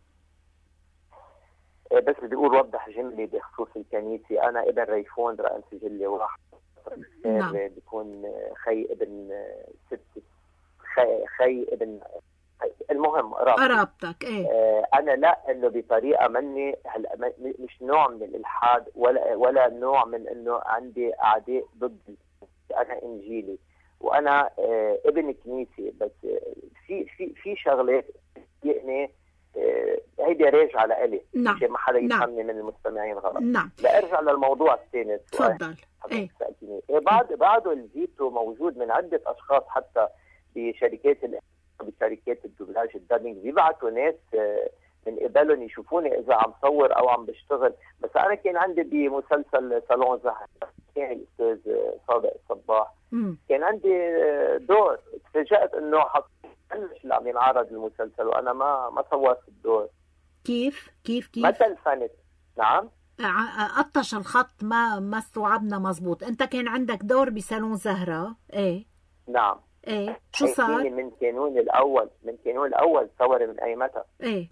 آه بس بدي اقول وضح جمله بخصوص الكنيسه. انا ابن ريفون رأى سجلي واحد. نعم. بيكون خي ابن ست خي, خي ابن المهم قرابتك. ايه آه انا لا انه بطريقه مني هلا مش نوع من الالحاد ولا ولا نوع من انه عندي اعداء ضدي. انا انجيلي وانا آه ابن كنيسه، بس في في في شغلات يعني آه هيدي راجعه لإلي. نعم. ما حدا يفهمني. نعم. من المستمعين غلط. نعم. لا ارجع للموضوع الثاني. تفضل. ايه سنين. إيه بعد بعده الفيتو موجود من عده اشخاص حتى بشركات بشركات الدوبلاج الدبلينج، بيبعتوا ناس من قبلهم يشوفوني اذا عم صور او عم بشتغل. بس انا كان عندي بمسلسل صالون زهر كان الاستاذ صادق الصباح مم. كان عندي دور، تفاجأت انه حبلش اللي عم ينعرض المسلسل وانا ما ما صورت الدور. كيف كيف كيف ما تلفنت. نعم ع- قطش الخط، ما ما استوعبنا مزبوط. انت كان عندك دور بصالون زهرة. ايه نعم ايه شو هيكيني صار؟ من كانون الاول من كانون الاول صور من ايمتى ايه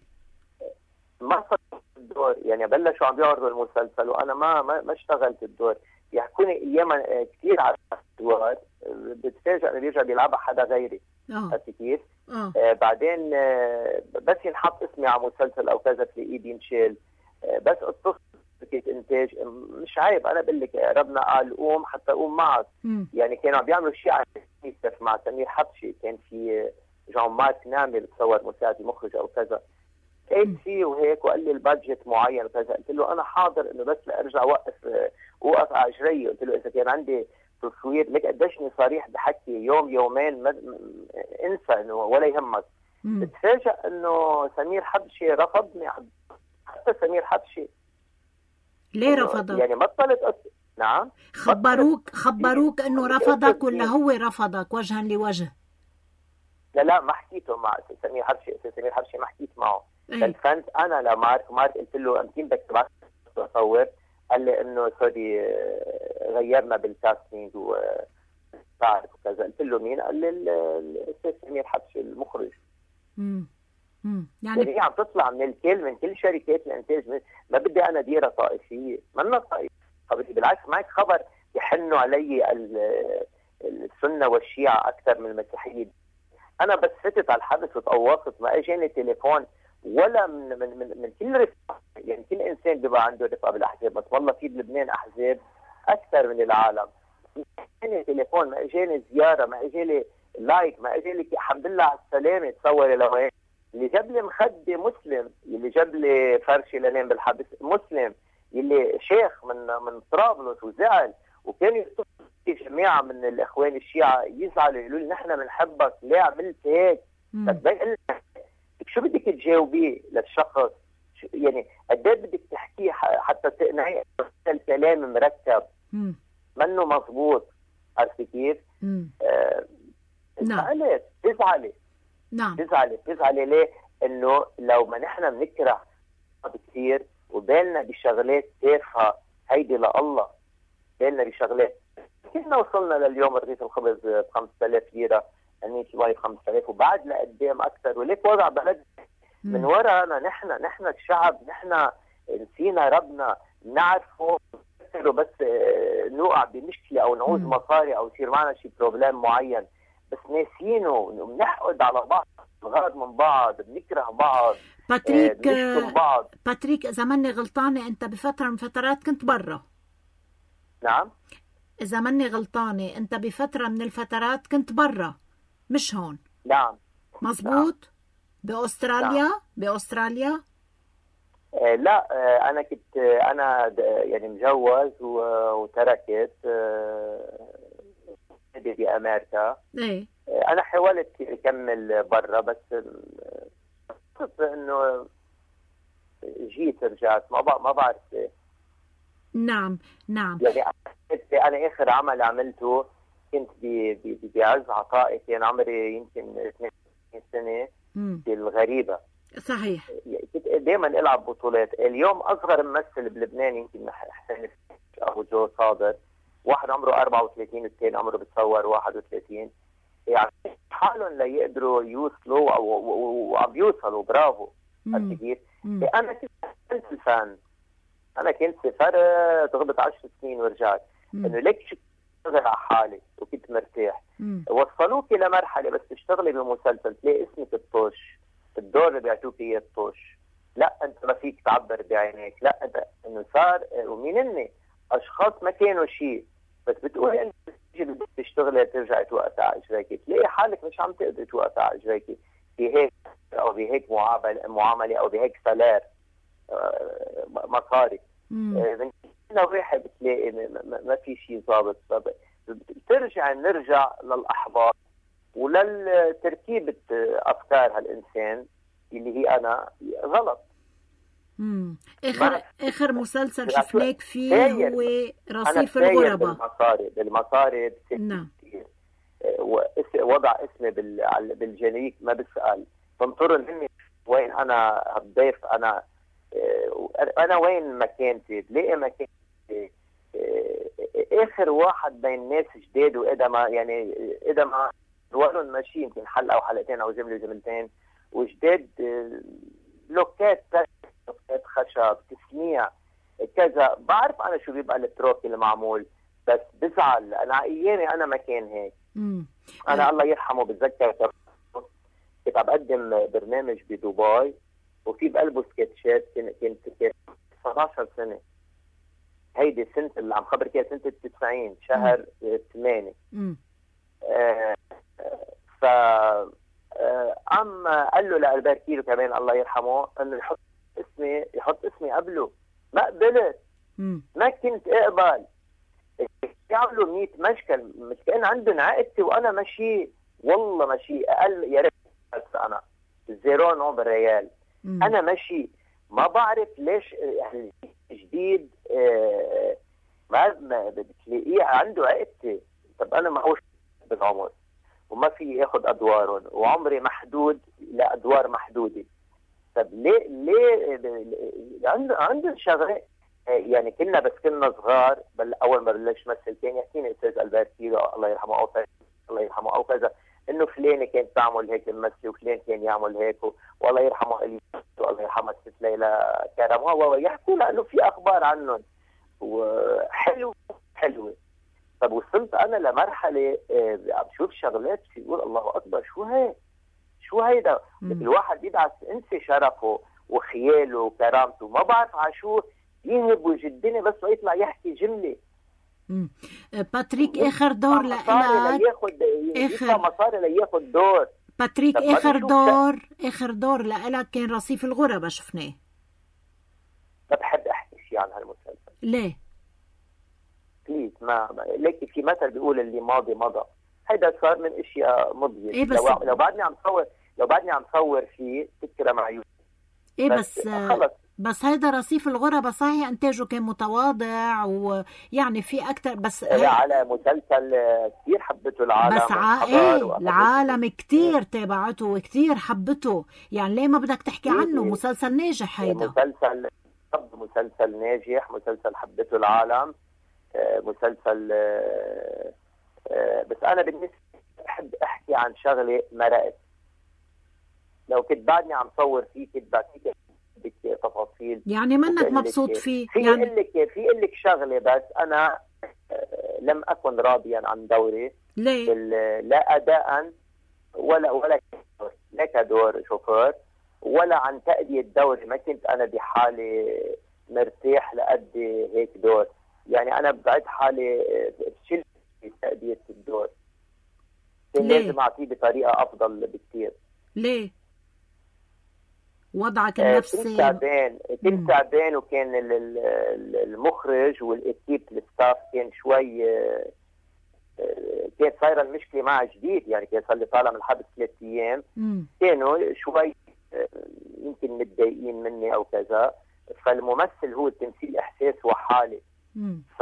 ما صرت الدور، يعني بلشوا عم بيعرضوا المسلسل وانا ما ما, ما اشتغلت الدور. يحكوني اياما كثير على الدور، بتفاجئ انه بيرجع بيلعبها حدا غيري. اه عرفتي كيف؟ اه آه بعدين آه بس ينحط اسمي على مسلسل او كذا تلاقيه بينشال. آه بس اتصل شركة انتاج مش عيب، انا بقول لك ربنا قال قوم حتى قوم معك. مم. يعني كانوا عم بيعملوا شيء على يوسف مع سمير حبشي، كان في جون مارك نعمل بتصور مساعد المخرج او كذا، لقيت فيه وهيك وقال لي البادجت معين وكذا. قلت له انا حاضر انه بس لارجع اوقف اوقف على اجري. قلت له اذا كان عندي تصوير لك قديشني صريح بحكي يوم يومين ما انسى انه ولا يهمك. بتفاجئ انه سمير حبشي رفضني. حتى سمير حبشي ليه رفضك؟ يعني بطلت أس... نعم خبروك خبروك انه رفضك ولا هو رفضك وجها لوجه؟ لا لا ما حكيته مع سمير حبشي. سمير حبشي ما حكيت معه. ايه؟ تلفنت انا لمارك. مارك قلت له يمكن بدك تبعث تصور، قال لي انه سوري غيرنا بالكاستنج وبعرف وكذا. قلت له مين؟ قال لي الاستاذ سمير حبشي المخرج. امم امم يعني يعني عم تطلع من الكل من كل شركات الانتاج. ما بدي انا ديره طائفيه، منا طائفيه بالعكس. معك خبر يحنوا علي السنه والشيعه اكثر من المسيحيه. انا بس فتت على الحبس وتقوصت، ما اجاني تليفون ولا من من من, من كل رفقه. يعني كل انسان بيبقى عنده رفقه بالاحزاب، بس والله في بلبنان احزاب اكثر من العالم. ما اجاني تليفون، ما اجاني زياره، ما اجاني لايك، ما اجاني الحمد لله على السلامه تصوري لوين. اللي جاب لي مخدة مسلم، اللي جاب لي فرشه لنام بالحبس مسلم، اللي شيخ من من طرابلس وزعل وكان يتصل جماعه من الاخوان الشيعه يزعلوا يقولوا لي نحن بنحبك ليه عملت هيك؟ طب شو بدك تجاوبيه للشخص؟ يعني قد ايه بدك تحكيه حتى تقنعيه الكلام مركب منه مضبوط. عرفتي كيف؟ آه نعم تزعلي نعم تزعلي تزعلي ليه؟ انه لو ما نحن بنكره كثير وبالنا بشغلات تافهه هيدي لله، بالنا بشغلات كنا وصلنا لليوم رغيف الخبز ب خمسة آلاف ليره، انية المي ب خمسة آلاف وبعد لقدام اكثر. وليك وضع بلد من ورانا نحن نحن الشعب، نحن نسينا ربنا نعرفه بس نوقع بمشكله او نعوز مصاري او يصير معنا شيء بروبلام معين، بس ناسينه بنحقد على بعض، بنغار من بعض، بنكره بعض. باتريك آه بعض. باتريك اذا ماني غلطانه انت بفتره من فترات كنت برا. نعم اذا ماني غلطانه انت بفتره من الفترات كنت برا مش هون. نعم مزبوط. نعم. باستراليا. نعم. باستراليا آه لا آه انا كنت آه انا يعني مجوز وتركت آه بامريكا. ايه آه انا حاولت اكمل برا بس آه انه جيت رجعت ما ما بعرف. نعم نعم يعني انا اخر عمل عملته كنت بعز عطائي، كان عمري يمكن اثنين وعشرين سنه في الغريبه. صحيح. كنت دائما العب بطولات. اليوم اصغر ممثل بلبنان يمكن حسين ابو جو صادر، واحد عمره أربعة وثلاثين والثاني عمره بتصور واحد وثلاثين، يعني حالهم ليقدروا يوصلوا او وعم يوصلوا. برافو. عرفتي كيف؟ انا كنت الفن، انا كنت سافرت غبت عشر سنين ورجعت انه ليك شو اشتغل على حالي وكنت مرتاح. مم. وصلوك لمرحله بس تشتغلي بمسلسل تلاقي اسمك الطوش، الدور اللي بيعطوك اياه الطوش، لا انت ما فيك تعبر بعينيك، لا انت انه صار ومين اني اشخاص ما كانوا شيء بس بتقولي انت بدك تشتغلي ترجعي توقفي على اجريكي، تلاقي حالك مش عم تقدري توقفي على اجريكي بهيك او بهيك معامله معامله او بهيك سالار مصاري. من نواحي بتلاقي ما في شيء ضابط. بترجع نرجع للأحباط وللتركيبة أفكار هالإنسان اللي هي أنا غلط. امم اخر اخر مسلسل شفناك فيه هو رصيف الغرباء. بالمصاري بالمصاري نعم. وضع اسمي بالجنريك ما بسأل، بنطرن مني وين انا ضيف، انا انا وين مكانتي، بلاقي مكانتي اخر واحد بين ناس جداد، واذا ما يعني اذا ما دوالهم ماشي يمكن حلقه او حلقتين او جمله جملتين وجداد، لوكات لوكات خشب تسميع كذا. بعرف انا شو بيبقى التروك اللي معمول، بس بزعل انا ايامي انا ما كان هيك. مم. انا أه. الله يرحمه بتذكر كنت عم بقدم برنامج بدبي وفي بقلبه سكتشات، كنت كنت سبعة عشر سنه، هيدي سنه اللي عم خبر فيها سنه التسعين شهر ثمانية. آه ف آه عم قال له لألبير كيلو كمان الله يرحمه انه يحط اسمي يحط اسمي قبله، ما قبلت، ما كنت اقبل. يعملوا مية مشكل، مش كأن عندهم عقدتي وانا ماشي، والله ماشي اقل يا ريت انا زيرو نوم بالريال. مم. انا ماشي ما بعرف ليش يعني جديد آه ما بتلاقيه عنده عقدتي. طب انا معوش بالعمر وما في ياخذ ادوارهم وعمري محدود لادوار محدوده. طب ليه ليه عنده عنده شغله يعني. كنا بس كنا صغار بل اول ما بلش مثل كان يحكيني استاذ ألبير كيلو الله يرحمه او الله يرحمه او كذا انه فلانه كانت تعمل هيك الممثل وفلان كان يعمل هيك، والله يرحمه الي والله يرحمها الست ليلى كرم ويحكوا لانه في اخبار عنهم وحلو حلوه. طب وصلت انا لمرحله عم بشوف شغلات في يقول الله اكبر شو هي شو هيدا. الواحد يدعس انسى شرفه وخياله وكرامته، ما بعرف على شو يهب وجدني بس يطلع يحكي جمله. امم باتريك اخر دور لك ياخذ اخر مصاري لياخذ دور. باتريك اخر دور اخر دور لك كان رصيف الغرباء شفناه. ما بحب احكي شيء عن هالمسلسل. ليه؟ بليز ما ليك في مثل بيقول اللي ماضي مضى، هيدا صار من اشياء مضيه. إيه بس لو, لو بعدني عم صور لو بعدني عم صور فيه تذكره معي. ايه بس بس, بس هيدا رصيف الغرباء صحيح انتاجه كان متواضع ويعني في اكثر، بس لا على مسلسل كثير حبته العالم. بس ع... ايه العالم كثير تابعته وكثير حبته، يعني ليه ما بدك تحكي عنه؟ مسلسل ناجح هيدا. مسلسل مسلسل ناجح، مسلسل حبته العالم، مسلسل بس انا بالنسبه بحب احكي عن شغله مرقت. لو كنت بعدني عم صور فيه كنت بعطيك تفاصيل، يعني منك مبسوط فيه. في يعني لك في لك شغله، بس انا لم اكن راضيا عن دوري. ليه؟ لا اداء ولا ولا لا كدور شوفير ولا عن تأدية دوري. ما كنت انا بحالي مرتاح لأدي هيك دور، يعني انا بعد حالي شلت في تأدية الدور، كان لازم اعطيه بطريقه افضل بكثير. ليه؟ وضعك النفسي كنت تعبان كنت تعبان وكان المخرج والاكيب الستاف كان شوي كانت صايره المشكله معه جديد، يعني كان صار لي طالع من الحبس ثلاث ايام. مم. كانوا شوي يمكن متضايقين مني او كذا، فالممثل هو التمثيل احساس وحاله. ف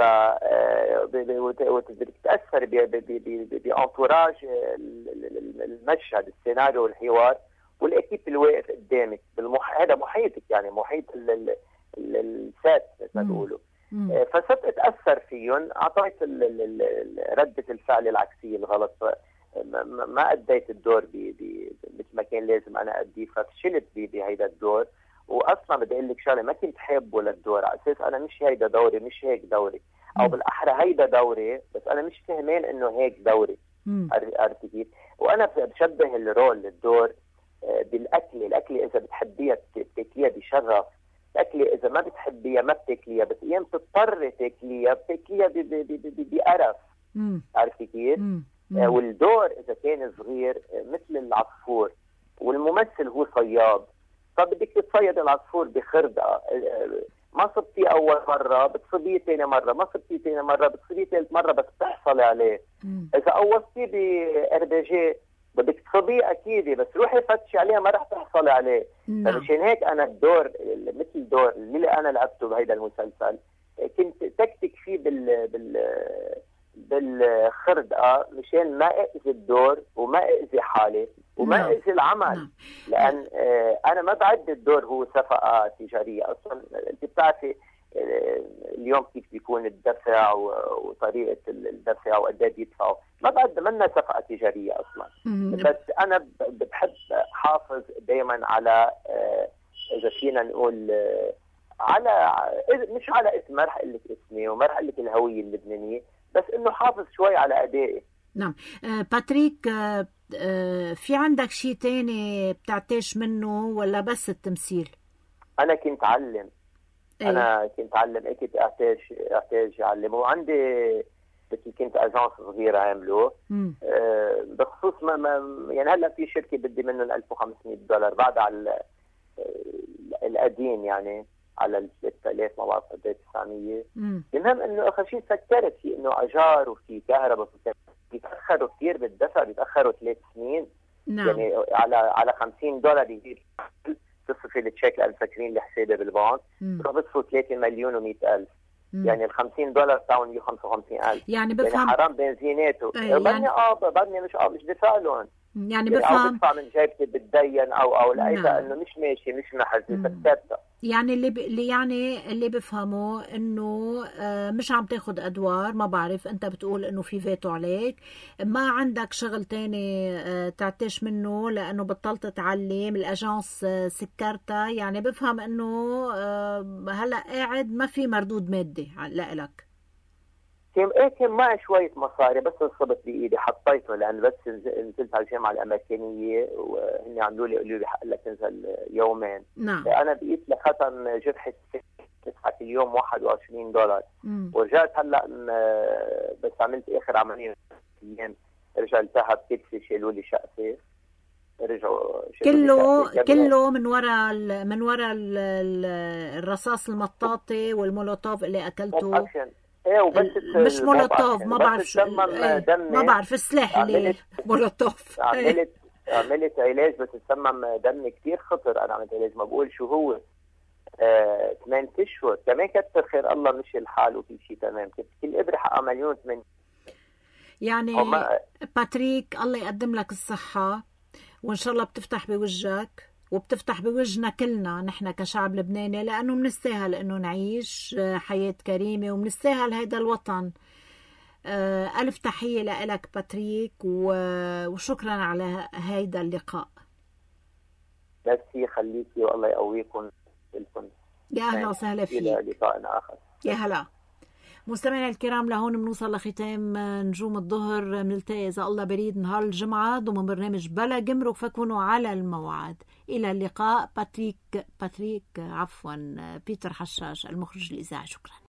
بدك تاثر بانتوراج المشهد السيناريو والحوار والاكيب اللي واقف قدامك بالمح... هذا محيطك، يعني محيط السات مثل ما بيقولوا. فصرت اتاثر فيهم، اعطيت رده الفعل العكسيه الغلط، ما اديت الدور مثل ما كان لازم انا اديه، ففشلت بهيدا الدور. واصلا بدي اقول لك شغله، ما كنت حابه للدور على اساس انا مش هيدا دوري، مش هيك دوري، او بالاحرى هيدا دوري بس انا مش فهمان انه هيك دوري. عرفتي كيف؟ وانا بشبه الرول الدور بالاكل، الاكل اذا بتحبيها بتاكليها بشغف، الاكل اذا ما بتحبيها ما بتاكليها، بس ايام بتضطري تاكليها بتاكليها بقرف. عرفتي كيف؟ آه والدور اذا كان صغير مثل العصفور والممثل هو صياد، فبدك تصيد العصفور بخردقه، ما صبتي اول مره بتصبيه ثاني مره، ما صبتي ثاني مره بتصبيه ثالث مره بس بتحصلي عليه. مم. اذا قوصتيه بار بي جي بدك تصبيه اكيد، بس روحي فتشي عليه ما رح تحصلي عليه. فمشان هيك انا الدور مثل دور اللي انا لعبته بهيدا المسلسل كنت تكتك فيه بال بال بالخردقه مشان ما اذي الدور وما اذي حالي وما اذي العمل. نعم. لان آه انا ما بعد الدور هو صفقه تجاريه اصلا. انت بتعرفي آه اليوم كيف بيكون الدفع وطريقه الدفع وقد ايه بيدفعوا، ما بعد منا صفقه تجاريه اصلا. مم. بس انا بحب حافظ دائما على آه اذا فينا نقول آه على مش على اسم، ما رح اقول لك اسمي وما رح اقول لك الهويه اللبنانيه، بس انه حافظ شوي على ادائي. نعم. آه باتريك، آه آه في عندك شيء تاني بتعتاش منه ولا بس التمثيل؟ انا كنت اعلم. أيه. انا كنت اعلم، كنت احتاج احتاج اعلم، وعندي مثل كنت اجانس صغيره عامله آه بخصوص ما, ما يعني هلا في شركه بدي منهم ألف وخمسمية دولار بعد على القديم يعني على ال ثلاثة آلاف ما بعرف قد ايه تسعمية. المهم انه اخر شيء فكرت في انه اجار وفي كهرباء بيتاخروا كثير بالدفع، بيتاخروا ثلاث سنين. نعم. يعني على على خمسين دولار يجي تصرفي التشيك اللي فاكرين لحسابي بالبنك بتروح بتصفوا ثلاثة مليون ومئة ألف. مم. يعني ال خمسين دولار تاعون خمسة وخمسين ألف. يعني بفهم يعني حرام بنزيناته. أي يعني بدني اه بدني مش اه مش دفع لهم. يعني, يعني بفهم او بدفع من جيبتي بتدين او او لقيتها انه مش ماشي مش محزي فكتبتها. يعني اللي ب... اللي يعني اللي بفهمه انه آه مش عم تاخد ادوار، ما بعرف انت بتقول انه في فيتو عليك، ما عندك شغل تاني آه تعتش منه لانه بطلت تعلم الاجانس آه سكرتها، يعني بفهم انه آه هلا قاعد ما في مردود مادي لك. كان ايه كان معي شويه مصاري بس انصبت بايدي حطيته، لان بس نزلت على الجامعه الامريكانيه وهن عملوا لي قالوا لي حق لك تنزل يومين. نعم. انا بقيت لختم جرحه تدفع اليوم واحد وعشرين دولار. مم. ورجعت هلا بس عملت اخر عمليه ايام رجعتها بكتفي شالوا لي شقفه رجعوا كله كله من وراء من وراء الرصاص المطاطي والمولوتوف اللي اكلته. ايه وبس مش مولوتوف ما بعرف ايه ما بعرف السلاح اللي مولوتوف. عملت عملت علاج بس تسمم دم كثير خطر. انا عملت علاج ما بقول شو هو آه، ثمان اشهر كمان كتر خير الله مشي الحال وفي شيء تمام. كل ابره حقها مليون ثمانية يعني هما... باتريك الله يقدم لك الصحه وان شاء الله بتفتح بوجهك وبتفتح بوجهنا كلنا نحن كشعب لبناني، لأنه منستاهل إنه نعيش حياة كريمة ومنستاهل هيدا الوطن. ألف تحية لك باتريك وشكرا على هيدا اللقاء. ميرسي خليكي والله يقويكم كلكم. يا أهلا وسهلا فيك. إلى لقاء آخر. يا هلا. مستمعينا الكرام لهون بنوصل لختام نجوم الظهر. بنلتقي إذا الله بريد نهار الجمعة ضمن برنامج بلا جمرك، فكونوا على الموعد. إلى اللقاء. باتريك باتريك عفوا بيتر حشاش المخرج الإذاعي. شكرا.